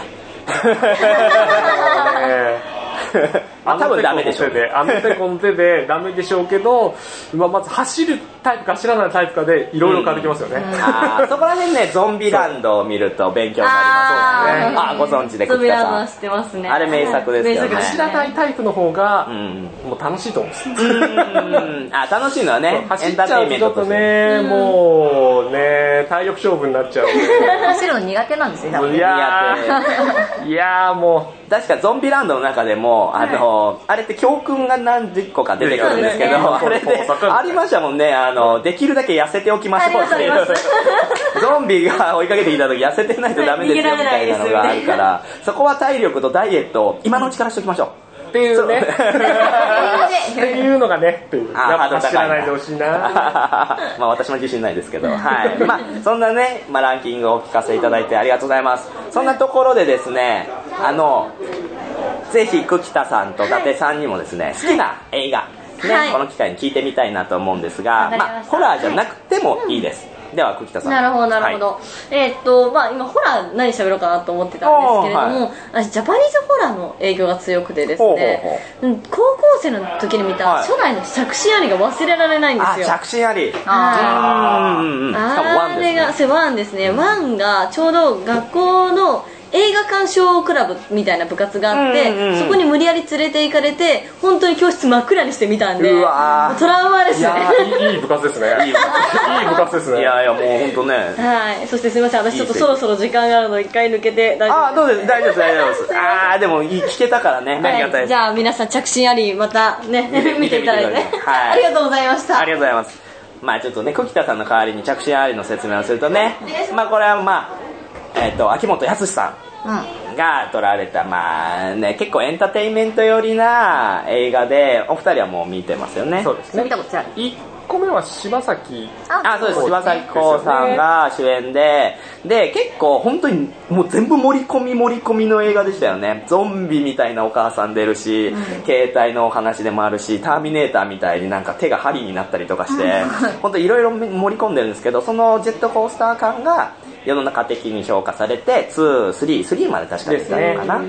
あ、多分ダメでしょう、ね。 あの手この手でダメでしょうけど、まあ、まず走るタイプか走らないタイプかでいろいろ変わってきますよね。 うん、あそこら辺ね、ゾンビランドを見ると勉強になりますよね。あ、ご存知で、 ゾンビランドは知ってますね。 あれ名作ですよね。 走らないタイプの方が、うん、もう楽しいと思うんです。 うんあ、楽しいのはね、 走っちゃうとちょっとね、もうね、体力勝負になっちゃう。 走るの苦手なんですよ、多分。 いやー、いやーもう。 確かゾンビランドの中でも、あの、はい、あれって教訓が何十個か出てくるんですけど、あれでありましたもんね、あの、できるだけ痩せておきましょうっていう。ゾンビが追いかけてきた時痩せてないとダメですよみたいなのがあるから、そこは体力とダイエットを今のうちからしておきましょう。 っていうね。っていうのがね、っていう。 あ、 やっぱ走らないでほしいな。 まあ私も自信ないですけど、はい。まあそんなね、まあランキングをお聞かせいただいてありがとうございます。そんなところでですね、あの、ぜひ久木田さんと伊達さんにもですね、好きな映画、ね、はい、この機会に聞いてみたいなと思うんですが、まあホラーじゃなくてもいいです。では久木田さん。 なるほどなるほど、はい、えー、っとまあ今ホラー何喋ろうかなと思ってたんですけれども、はい、ジャパニーズホラーの影響が強くてですね、ほうほうほう、高校生の時に見た初代の着信ありが忘れられないんですよ。 あ、着信あり。 ああれがワンですね。ワンがちょうど学校の映画鑑賞クラブみたいな部活があって、うんうんうん、そこに無理やり連れて行かれて本当に教室真っ暗にしてみたんで、うわトラウマですね。 いやいい部活ですね。いい部活ですね。 いやいやもう本当ね。 はい。そしてすみません、私ちょっとそろそろ時間があるので一回抜けて大丈夫です。 あ、どうです、大丈夫です、大丈夫です。ああでも聞けたからね、 はい、ありがたいです。じゃあ皆さん着信ありまたね見ていただいて、はい、ありがとうございました。 ありがとうございます。まあちょっとね久木田さんの代わりに着信ありの説明をするとね、まあこれはまあえっ、ー、と秋元康さん。うんが撮られた、まあね、結構エンターテインメント寄りな映画で、お二人はもう見てますよね。 そうですね。 見たことある。 いっこめは柴咲、 あ、そうです、柴咲コウさんが主演で、で、結構本当にもう全部盛り込み盛り込みの映画でしたよね。ゾンビみたいなお母さん出るし、うん、携帯のお話でもあるし、ターミネーターみたいになんか手が針になったりとかして、本当いろいろ盛り込んでるんですけど、そのジェットコースター感が、世の中的に評価されて、ツー、スリー、スリーまで確か出たのかな。うん。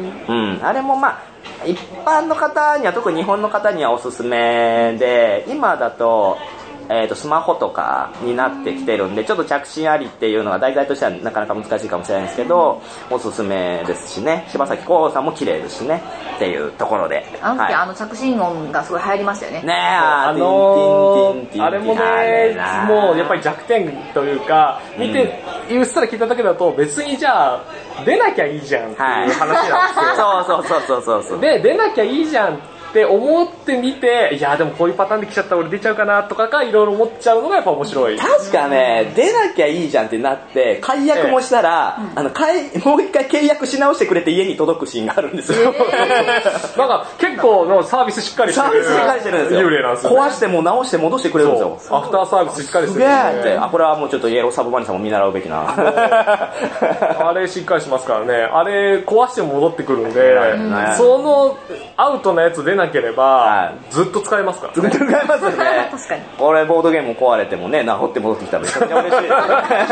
あれもまあ、一般の方には、特に日本の方にはおすすめで、今だと、えーと、スマホとかになってきてるんで、ちょっと着信ありっていうのが題材としてはなかなか難しいかもしれないんですけど、おすすめですしね。柴咲コウさんも綺麗ですしね。っていうところで。 あの時、はい、あの着信音がすごい流行りましたよね。 ねえ、 あのー、あれもね、もうやっぱり弱点というか、見て、うっすら聞いただけだと別にじゃあ、出なきゃいいじゃんっていう話なんですよ。 はい、そうそうそうそうそう。 で、出なきゃいいじゃんって思ってみて、いやでもこういうパターンで来ちゃったら俺出ちゃうかなとかがいろいろ思っちゃうのがやっぱ面白い。 確かね、出なきゃいいじゃんってなって解約もしたら、ええ、あの解もう一回契約し直してくれて家に届くシーンがあるんですよ。えー、なんか結構のサービスしっかりしてる。 サービスしっかりしてるんですよ。 幽霊なんですよ、ね。 壊しても直して戻してくれるんですよ。 アフターサービスしっかりしてる、 ね。すげーって。あ、これはもうちょっとイエローサブマリンさんも見習うべきな。 あれしっかりしますからね。あれ壊しても戻ってくるんで、うん、そのアウトなやつ出なければ、はい、ずっと使えますから、 ね。ずっと使えますよね。 確かに。 これボードゲーム壊れてもね、治って戻ってきたらめちゃめちゃ嬉しいです。はい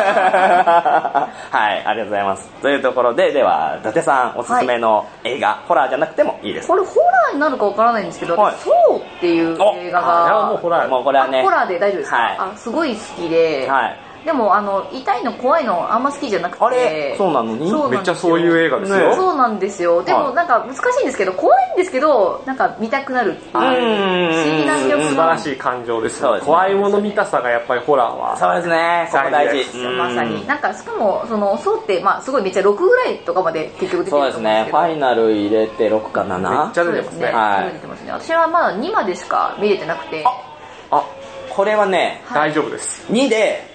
、ありがとうございます。というところで、では、伊達さんおすすめの映画、はい、ホラーじゃなくてもいいです。 これホラーになるかわからないんですけど、はい、ソーっていう映画が、 もうホラー。 もうこれはね。 ホラーで大丈夫ですか？はい、あ、すごい好きで、はい。でもあの痛いの怖いのあんま好きじゃなくて、 あれそうなのにめっちゃそういう映画ですよ、 ね、そうなんですよ。でもなんか難しいんですけど、怖いんですけどなんか見たくなるっていう不思議な魅力が素晴らしい感情ですよ、ね、怖いもの見たさがやっぱりホラーはそうですね、そこ大事。 まさになんかしかもそのそうってまあすごいめっちゃろくぐらいとかまで結局出てると思うんですけど、そうですね、 ファイナル入れてろくかななめっちゃ出てますね。 はい、出てますね。私はまだにまでしか見れてなくて、 ああこれはね、 はい、大丈夫です。 にで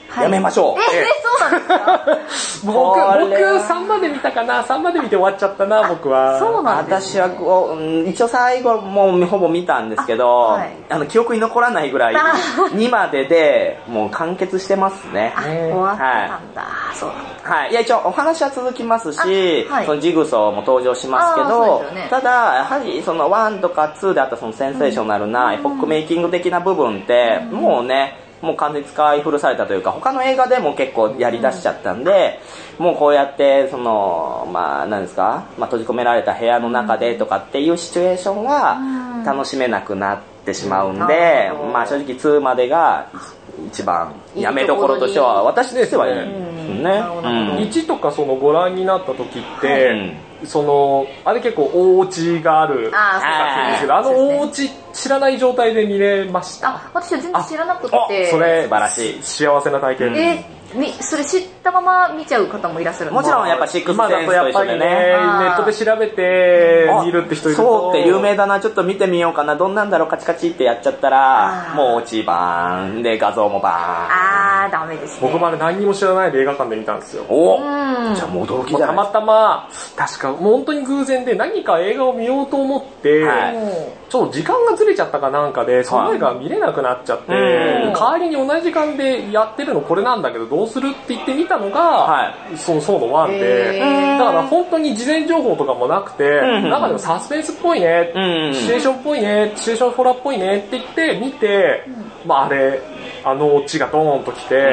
はい、やめましょう。 え、え、そうなんですか僕、僕さんまで見たかな、さんまで見て終わっちゃったな、僕は。 そうなんですね、私はこう、一応最後もうほぼ見たんですけど、あ、はい、あの、記憶に残らないぐらい、にまででもう完結してますね。 あ、終わったんだ。はい、そうはい。いや、一応お話は続きますし、はい、そのジグソーも登場しますけど、ね、ただ、やはりそのワンとかツーであったそのセンセーショナルなエポックメイキング的な部分って、うん、もうね、もう完全に使い古されたというか、他の映画でも結構やり出しちゃったんで、うん、もうこうやって、その、まあ、何ですか、まあ、閉じ込められた部屋の中でとかっていうシチュエーションは楽しめなくなってしまうんで、うん、まあ正直ツーまでが一番やめどころとしては、私としてはいいですね。 うん、いちとかそのご覧になった時って、うん、そのあれ結構お家があるあんですけど、あのお家知らない状態で見れました。 あ、私は全然知らなくて。 それ素晴らしい。 幸せな体験。 えみそれ知ったまま見ちゃう方もいらっしゃるんですか？ もちろんやっぱシックスセンスと一緒でね。 今だとやっぱりね、ネットで調べて見るって人いると。 そうって有名だな、ちょっと見てみようかな、どんなんだろう、カチカチってやっちゃったら、もう落ちバーンで画像もバーン。 あー、ダメですね。 僕まで何にも知らないで映画館で見たんですよ。 おじゃあもう驚きじゃない。 たまたま、確かもう本当に偶然で何か映画を見ようと思って、はい、ちょっと時間がずれちゃったかなんかで、その映画見れなくなっちゃって、はい、代わりに同じ時間でやってるのこれなんだけどどうするって言って見たのが、はい、そのソーのワンで、だから本当に事前情報とかもなくて、うん、中でもサスペンスっぽいね、うん、シチュエーションっぽいね、シチュエーションホラーっぽいねって言って見て、うん、まああれ、あのオチがドーンと来て、うん、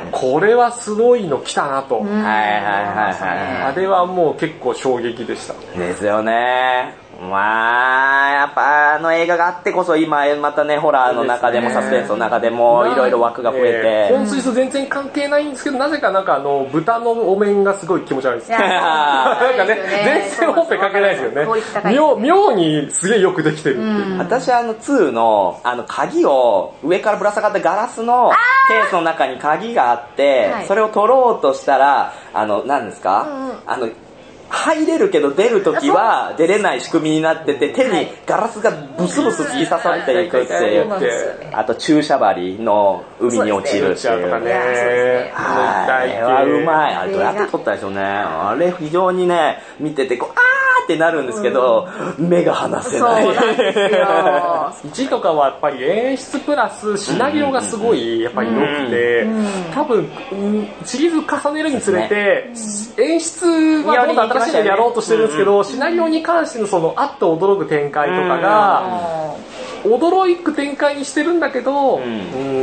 これはすごいの来たなと、うん、あれはもう結構衝撃でした。 ですよね。まあ、やっぱあの映画があってこそ今またね、ホラーの中でもサスペンスの中でもいろいろ枠が増えて、 本筋と全然関係ないんですけど、なぜかなんかあの豚のお面がすごい気持ち悪いです。なんかね、全然ほっぺかけないですよね。妙、妙にすげえよくできてるっていう。 私あのツーのあの鍵を上からぶら下がったガラスのケースの中に鍵があって、それを取ろうとしたら、あの何ですか、あの入れるけど出るときは出れない仕組みになってて、手にガラスがブスブス突き刺さっていくっていう、あと注射針の海に落ちるっていう。あれはうまい。あれどうやって撮ったでしょうね。あれ非常にね、見ててこう、あーってなるんですけど、目が離せない。 いちとかはやっぱり演出プラスシナリオがすごいやっぱり良くて、多分シリーズ重ねるにつれて、演出はどんどん新しいのやろうとしてるんですけど、シナリオに関してのそのあっと驚く展開とかが、驚く展開にしてるんだけど、うん、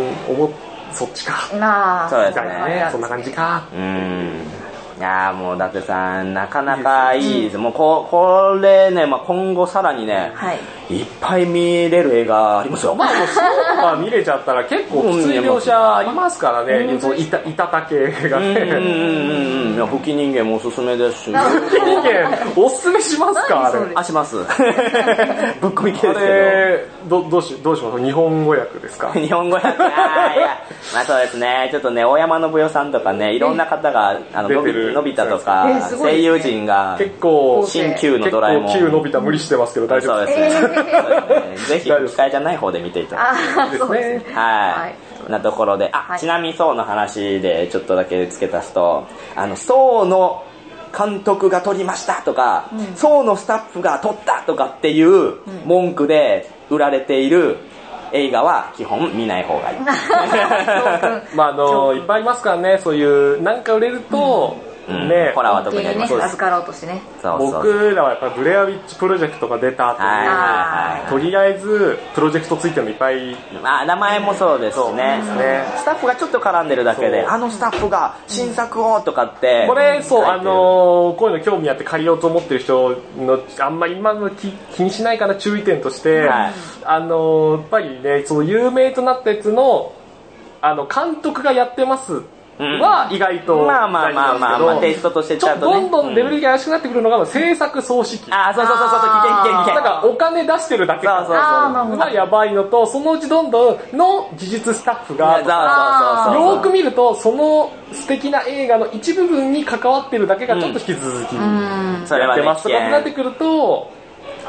思そっちか。 そうですね。 そんな感じか。 うん。いやーもう伊達さんなかなかいいです。もうここれね、まあ、今後さらにね、はい、いっぱい見れる映画ありますよ。 まあもうそうか見れちゃったら結構きつい描写ありますからね。うん、そのいたいたた系がね。うんうんうんうん。吹き人間もおすすめですし。 吹き人間おすすめしますかあれ。 あします。ぶっ込み系ですけど。あれどどうしどうします日本語訳ですか。 日本語訳。あいやまあそうですね。ちょっとね大山信代さんとかねいろんな方があの伸びのび太とか、えーね、声優陣が結構新旧のドラえもん結構旧のび太無理してますけど大丈夫ですね、 えー、ぜひ機会じゃない方で見ていただきたいですね。はい、なところであ、はい、ちなみにソーの話でちょっとだけ付け足すとあのソーの監督が撮りましたとか、うん、ソーのスタッフが撮ったとかっていう文句で売られている映画は基本見ない方がいい。 まああのいっぱいありますからね、そういうなんか売れると、うん、ね、 ホラーは特にあります。 預かろうとしてね。 そうそうそう僕らはやっぱりブレアウィッチプロジェクトが出た後に、はいはいはい、とりあえずプロジェクトついてるのいっぱい、 まあ名前もそうですしね。そうですね。スタッフがちょっと絡んでるだけで、あのスタッフが新作をとかって、 これそうあのー、こういうの興味あって借りようと思ってる人のあんまり今の気気にしないかな注意点として、はい、あのー、やっぱりねその有名となったやつのあの監督がやってます。は意外とまあまあまあまあ、まあ、テイストとしてちゃんとねどんどんレベルが怪しくなってくるのが制作総指揮。 ああそうそうそうそう危険危険危険。 なんかお金出してるだけかがやばいのと、そのうちどんどんの技術スタッフがよーく見るとその素敵な映画の一部分に関わってるだけがちょっと引き続きやってますとかになってくると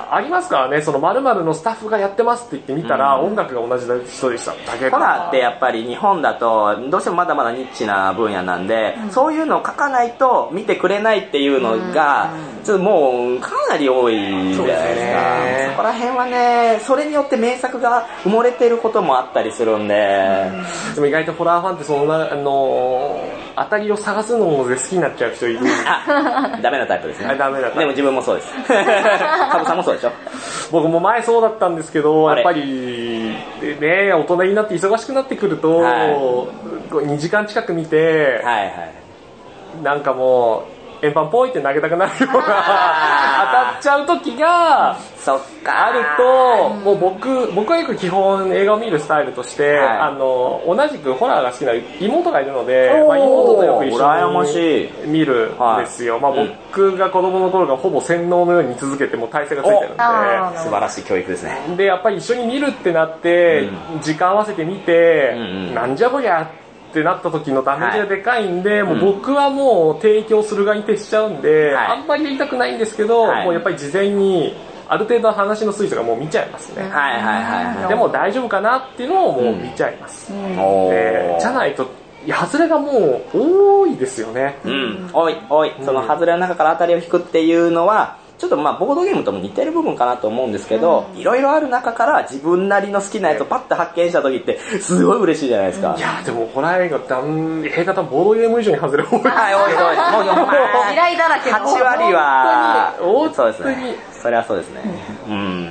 あありますからね、その〇〇のスタッフがやってますって言ってみたら、うん、音楽が同じ人でしただけ。 ホラーってやっぱり日本だとどうしてもまだまだニッチな分野なんで、うん、そういうのを書かないと見てくれないっていうのが、うん、ちょっともうかなり多いじゃないですか。 そ, ね、そこら辺はね、それによって名作が埋もれてることもあったりするんで、 うん、でも意外とホラーファンってそのな、あのー、当たりを探すのも好きになっちゃう人いる。 あ、ダメなタイプですね。 ダメなタイプ。 でも自分もそうです。カブさんもそうでしょ。 僕も前そうだったんですけど、やっぱりね、大人になって忙しくなってくると、はい、にじかん近く見て、はいはい、なんかもう円盤ポイって投げたくなるような当たっちゃう時がそっかあると、もう僕僕はよく基本映画を見るスタイルとして、はい、あの同じくホラーが好きな妹がいるので、まあ、妹とよく一緒に見るんですよ、まあ、僕が子供の頃からほぼ洗脳のように見続けても体勢がついてるんで素晴らしい教育ですね。 でやっぱり一緒に見るってなって、うん、時間合わせて見て、うんうん、なんじゃこりゃってなった時のダメージがでかいんで、はい、もう僕はもう提供する側に徹しちゃうんで、はい、あんまりやりたくないんですけど、はい、もうやっぱり事前にある程度話の推移がもう見ちゃいますね、 はいはいはいはい、 でも大丈夫かなっていうのをもう見ちゃいます、うん、でじゃないと外れがもう多いですよね、 うん、多い多い、その外れの中から当たりを引くっていうのはちょっとまあボードゲームとも似てる部分かなと思うんですけど、いろいろある中から自分なりの好きなやつをパッと発見した時ってすごい嬉しいじゃないですか。 いやでもホラー映画って映画多分ボードゲーム以上に外れ多い。 はい、多い多い。もう依頼だらけのはち割は本当にそうですね。それはそうですね。うん。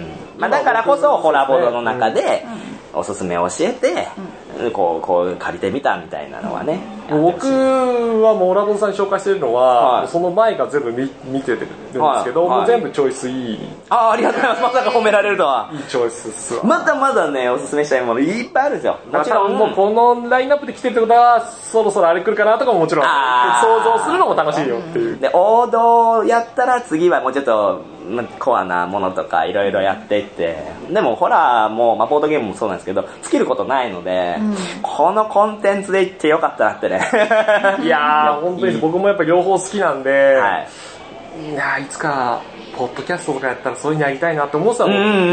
まあだからこそホラーボードの中でおすすめを教えて、こうこう借りてみたみたいなのはね。 僕はもうオラボンさんに紹介してるのは、はい、その前が全部 見, 見てるんですけど、はいはい、もう全部チョイスいい。 ああ、ありがとうございます。まさか褒められるとは。 いいチョイスっすわ。 まだまだね、おすすめしたいものいっぱいあるんですよ。 もちろんもうこのラインナップで来てるってことは、そろそろあれ来るかなとかももちろん想像するのも楽しいよっていう。 で、王道やったら次はもうちょっとコアなものとかいろいろやっていって、でもホラーも、まあ、ボードゲームもそうなんですけど尽きることないので、うん、このコンテンツでいってよかったなってね。 いやー本当に僕もやっぱ両方好きなんで、はい、いやいつかポッドキャストとかやったらそういうのやりたいなって思ってたもん。うんうんうんうん。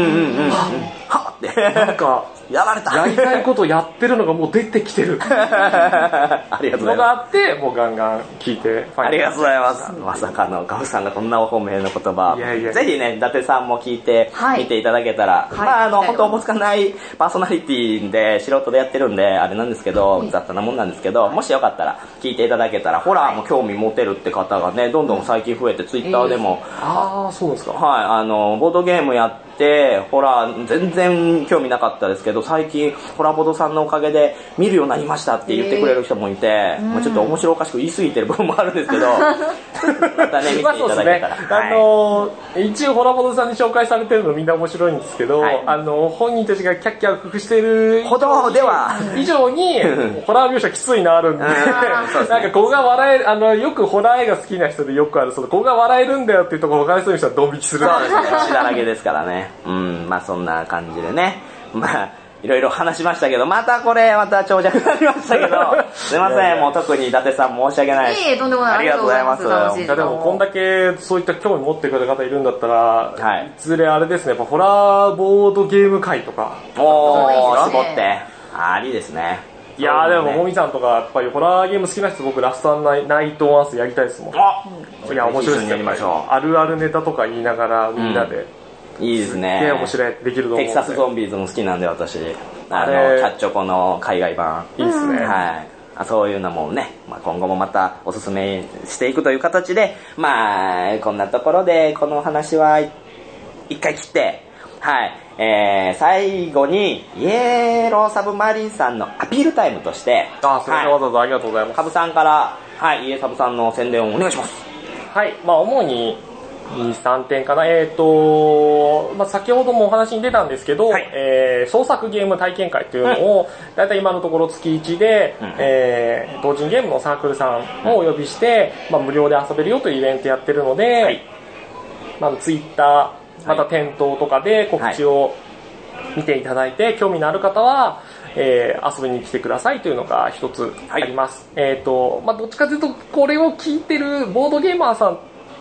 はっってなんかやられた。 やりたいことやってるのがもう出てきてる。 ありがとうございます。のがあってもうガンガン聞いて。 ありがとうございます。まさかのガフさんがこんなお褒めの言葉。いやいやぜひね伊達さんも聞いて見ていただけたら、はい、まああの、はい、本当おぼつかないパーソナリティで素人でやってるんであれなんですけど、うん、雑多なもんなんですけど、もしよかったら聞いていただけたら、ホラーも興味持てるって方がねどんどん最近増えて、ツイッターでも、 えー、ああそうですか。 はい、あのボードゲームやってホラー全然興味なかったですけど、最近ホラボドさんのおかげで見るようになりましたって言ってくれる人もいて、えーまあ、ちょっと面白おかしく言い過ぎてる部分もあるんですけど、またね見ていただけたら、ね、 はい、あの一応ホラボドさんに紹介されてるのみんな面白いんですけど、はい、あの本人たちがキャッキャウフフしてるほどでは以上にホラー描写きついのあるんで、なんかここが笑える、あのよくホラー映画好きな人でよくある、そのここが笑えるんだよっていうところを他の人にしたらドン引きする。 そうですね、血だらけですからね。うん、まあそんな感じでね、まあいろいろ話しましたけど、またこれまた長尺になりましたけど、すいません、いやいやもう特に伊達さん申し訳ない。 いえいえ、とんでもない。 ありがとうございます。 いやでもこんだけそういった興味持ってくれる方いるんだったら、はい、いずれあれですね、やっぱホラーボードゲーム会とか。 おー、絞って。ありですね。 いやーでももみさんとかやっぱりホラーゲーム好きな人、僕ラストナイナイトワンスやりたいですもん。あ、いや面白いですね。あるあるネタとか言いながらみんなで。うんいいですね。 すげえ面白い、できると思う。 テキサスゾンビーズも好きなんで私、あのキャッチョコの海外版いいですね。 はい。そういうのもね、まあ、今後もまたおすすめしていくという形で、まあこんなところでこの話は一回切って、はい。えー、最後にイエローサブマリンさんのアピールタイムとして、 あ、それはわざわざありがとうございます。 カブさんからはいイエサブさんの宣伝をお願いします。 はい。まあ主にに、さんてんかな。えっ、ー、と、まあ、先ほどもお話に出たんですけど、はい、えー、創作ゲーム体験会というのを、だいたい今のところ月いちで、うん、えー、同人ゲームのサークルさんをお呼びして、まあ、無料で遊べるよというイベントやってるので、はい、まずツイッター、また店頭とかで告知を見ていただいて、はい、興味のある方は、えー、遊びに来てくださいというのが一つあります。はい、えっ、ー、と、まあ、どっちかというと、これを聞いてるボードゲーマーさん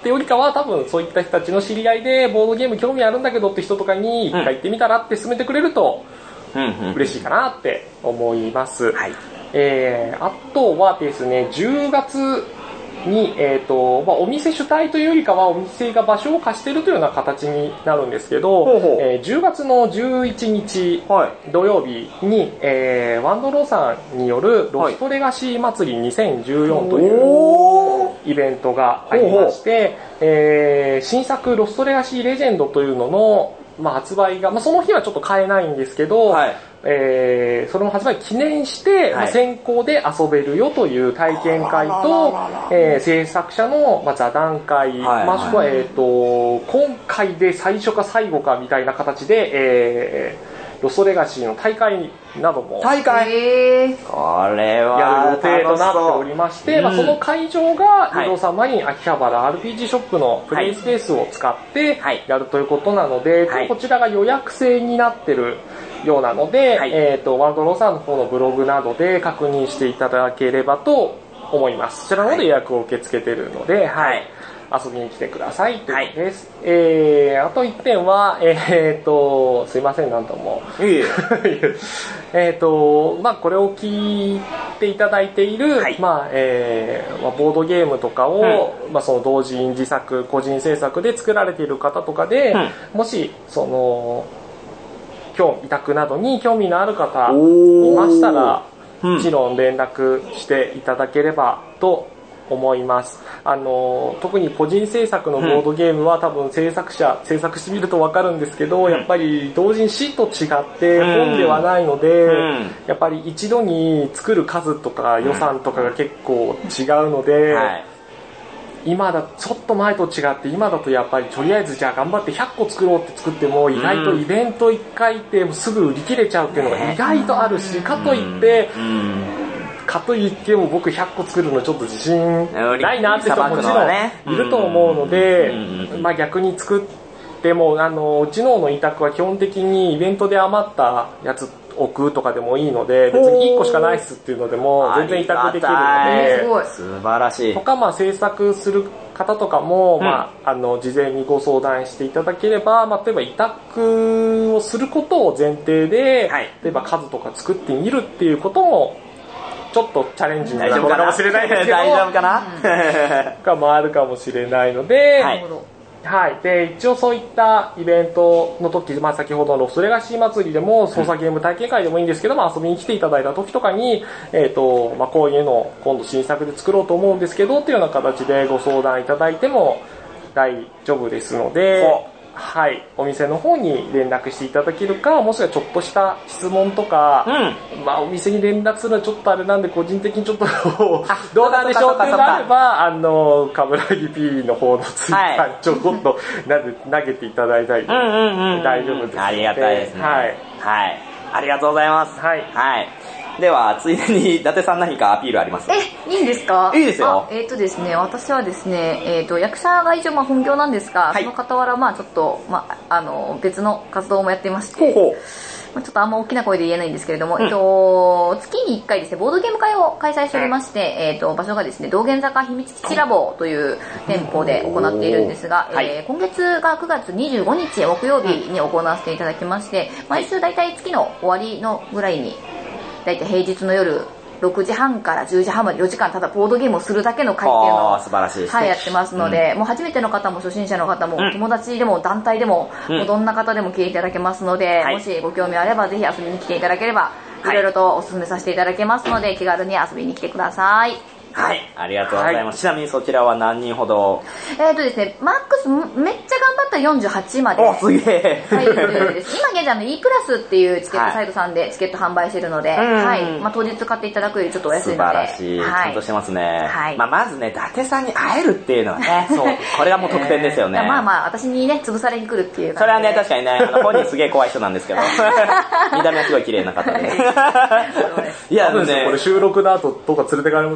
ってよりかは多分そういった人たちの知り合いでボードゲーム興味あるんだけどって人とかに一回行ってみたらって勧めてくれると嬉しいかなって思います、はい、えー、あとはですねじゅうがつに、えーとまあ、お店主体というよりかはお店が場所を貸しているというような形になるんですけど、ほうほう、えー、じゅうがつのじゅういちにち、はい、土曜日に、えー、ワンドローさんによるロストレガシー祭りにせんじゅうよんというイベントがありまして、ほうほう、えー、新作ロストレガシーレジェンドというのの、まあ、発売が、まあ、その日はちょっと買えないんですけど、はい、えー、それも発売記念して、はい、先行で遊べるよという体験会と、えー、制作者の、まあ、座談会、はい、もしくは、えーと、今回で最初か最後かみたいな形で、えー、ロストレガシーの大会なども大会これはやる予定となっておりまして、うん、まあ、その会場が不動産マリン秋葉原 アールピージー ショップのプレイスペースを使ってやるということなので、はい、こちらが予約制になってるようなので、はい、えーと、ワンドローさんの方のブログなどで確認していただければと思います。こちらの方で予約を受け付けているので、はい、遊びに来てくださいということです。はい、えー、あといってんは、えーと、すいません、なんとも。いいえーと、まあ、これを聞いていただいている、はい、まあ、えー、ボードゲームとかを、うん、まあ、その同人自作、個人制作で作られている方とかで、うん、もし、その、今日委託などに興味のある方いましたら、もちろん連絡していただければと思います。あの特に個人制作のボードゲームは多分制作者制作してみると分かるんですけど、やっぱり同人誌と違って本ではないので、やっぱり一度に作る数とか予算とかが結構違うので、はい、今だちょっと前と違って今だとやっぱりとりあえずじゃあ頑張ってひゃっこ作ろうって作っても意外とイベントいっかいですぐ売り切れちゃうっていうのが意外とあるし、かといってかといっても僕ひゃっこ作るのちょっと自信ないなって人ももちろんいると思うので、まあ逆に作ってもあのうちのの委託は基本的にイベントで余ったやつ置くとかでもいいので、別にいっこしかないっすっていうのでも全然委託できるので、 素晴らしい。 他まあ制作する方とかも、うん、まあ、あの事前にご相談していただければ、まあ、例えば委託をすることを前提で、はい、例えば数とか作ってみるっていうこともちょっとチャレンジになるかもしれないですけど、 大丈夫かながもあるかもしれないので、はいはい、で一応そういったイベントの時、まあ、先ほどのロストレガシー祭りでも操作ゲーム体験会でもいいんですけど、まあ、遊びに来ていただいた時とかに、えーとまあ、こういうのを今度新作で作ろうと思うんですけどっていうような形でご相談いただいても大丈夫ですので、はい、お店の方に連絡していただけるか、もしくはちょっとした質問とか、うん、まあお店に連絡するのはちょっとあれなんで個人的にちょっとどうなんでしょうっていうのがあれば、あの冠城 P の方のツイッターにちょこっと投げていただいたり大丈夫です。 ありがたいですね。はい、はい、ありがとうございます。はい、はい。ではついでに伊達さん何かアピールありますか？ え、いいんですか？ いいですよ。 えっ、ー、とですね、私はですね、えっ、ー、と役者が一応まあ本業なんですが、はい、その傍らまあちょっとまああの別の活動もやっていまして。ほうほう。ちょっとあんま大きな声で言えないんですけれども、うん、えっと、月にいっかいですね、ボードゲーム会を開催しておりまして、えっと、場所がですね、道玄坂秘密基地ラボという店舗で行っているんですが、えーはい、今月がくがつにじゅうごにち木曜日に行わせていただきまして、毎週大体月の終わりのぐらいに、大体平日の夜ろくじはんからじゅうじはんまでよじかんただボードゲームをするだけの会っていうのを、 素晴らしいですね、 はい、やってますので、うん、もう初めての方も初心者の方も、うん、友達でも団体でも、うん、もうどんな方でも来ていただけますので、はい、もしご興味あればぜひ遊びに来ていただければ、はい、いろいろとお勧めさせていただけますので、気軽に遊びに来てください。 はい、ありがとうございます。はい、ちなみにそちらは何人ほど？ えっとですね、マックスめっちゃ頑張ったらよんじゅうはちまで。 お、すげえ。 はい、今現在の E プラスっていうチケットサイトさんでチケット販売してるので、はい、はい、まあ当日買っていただくよりちょっとお安いので。 素晴らしい。はい、ちゃんとしてますね。はい。まあまずね、伊達さんに会えるっていうのはね、そう、これがもう特典ですよね。 まあまあ私にね、潰されに来るっていう感じで。それはね、確かにね、あの本人すげえ怖い人なんですけど、見た目はすごい綺麗な方で。 いや、ね、これ収録の後とか連れてかれる、あの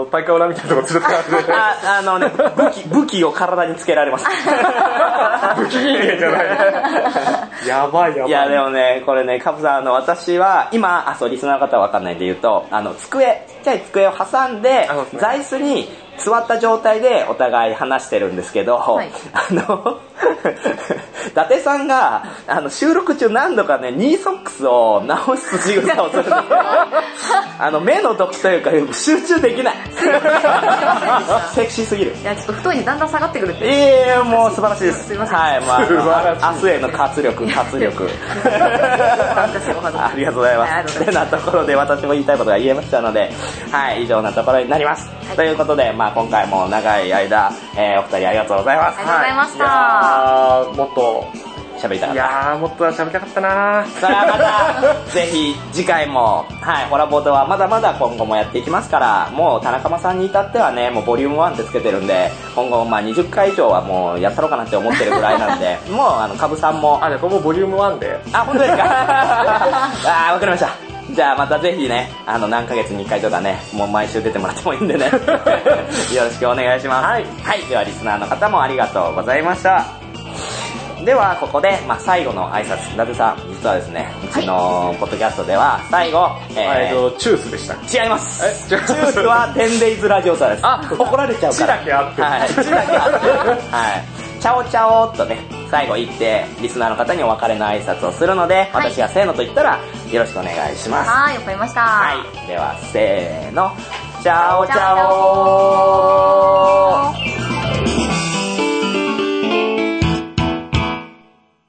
パイカ裏みたいなとこ連れてかれてああのね武器武器を体につけられます武器人間じゃないやばいやばい。 いやでもねこれねカブさんあの私は今あそうリスナーの方は分かんないんで言うとあの机ちっちゃい机を挟んで座椅子に座った状態でお互い話してるんですけど、はい、あの伊達さんがあの収録中何度かねニーソックスを直す仕草をするんですけどあの目の時というか集中できないセクシーすぎる。 いやちょっと太いにだんだん下がってくるって。 ええー、もう素晴らしいです。 すいません。 はい、まあ、明日への活力活力ありがとうございます。てなところで私も言いたいことが言えましたので、はい以上なところになります、はい、ということでまあ今回も長い間、えー、お二人ありがとうございます。 ありがとうございました。 はい、いやもっと喋りたかった。 いやーもっと喋りたかったなー。 それはまたぜひ次回もはいホラボードはまだまだ今後もやっていきますから、もう田中間さんに至ってはねもうボリュームワンってつけてるんで今後まあにじゅっかい以上はもうやったろうかなって思ってるぐらいなんでもうあのカブさんもあでこれもボリュームワンであ本当ですかあわかりました。じゃあまたぜひねあの何ヶ月にいっかいとかねもう毎週出てもらってもいいんでねよろしくお願いします。はい、はい、ではリスナーの方もありがとうございました。ではここで、まあ、最後の挨拶。伊達さん実はですねうちのポッドキャストでは最後、 えー、チュースでした。 違います。チュースはテンデイズラジオさです。あ怒られちゃうからチだけあってはいチだけあってはいチャオチャオっとね最後言ってリスナーの方にお別れの挨拶をするので、はい、私がせーのと言ったらよろしくお願いします。 はいわかりました。 はいではせーのチャオチャオ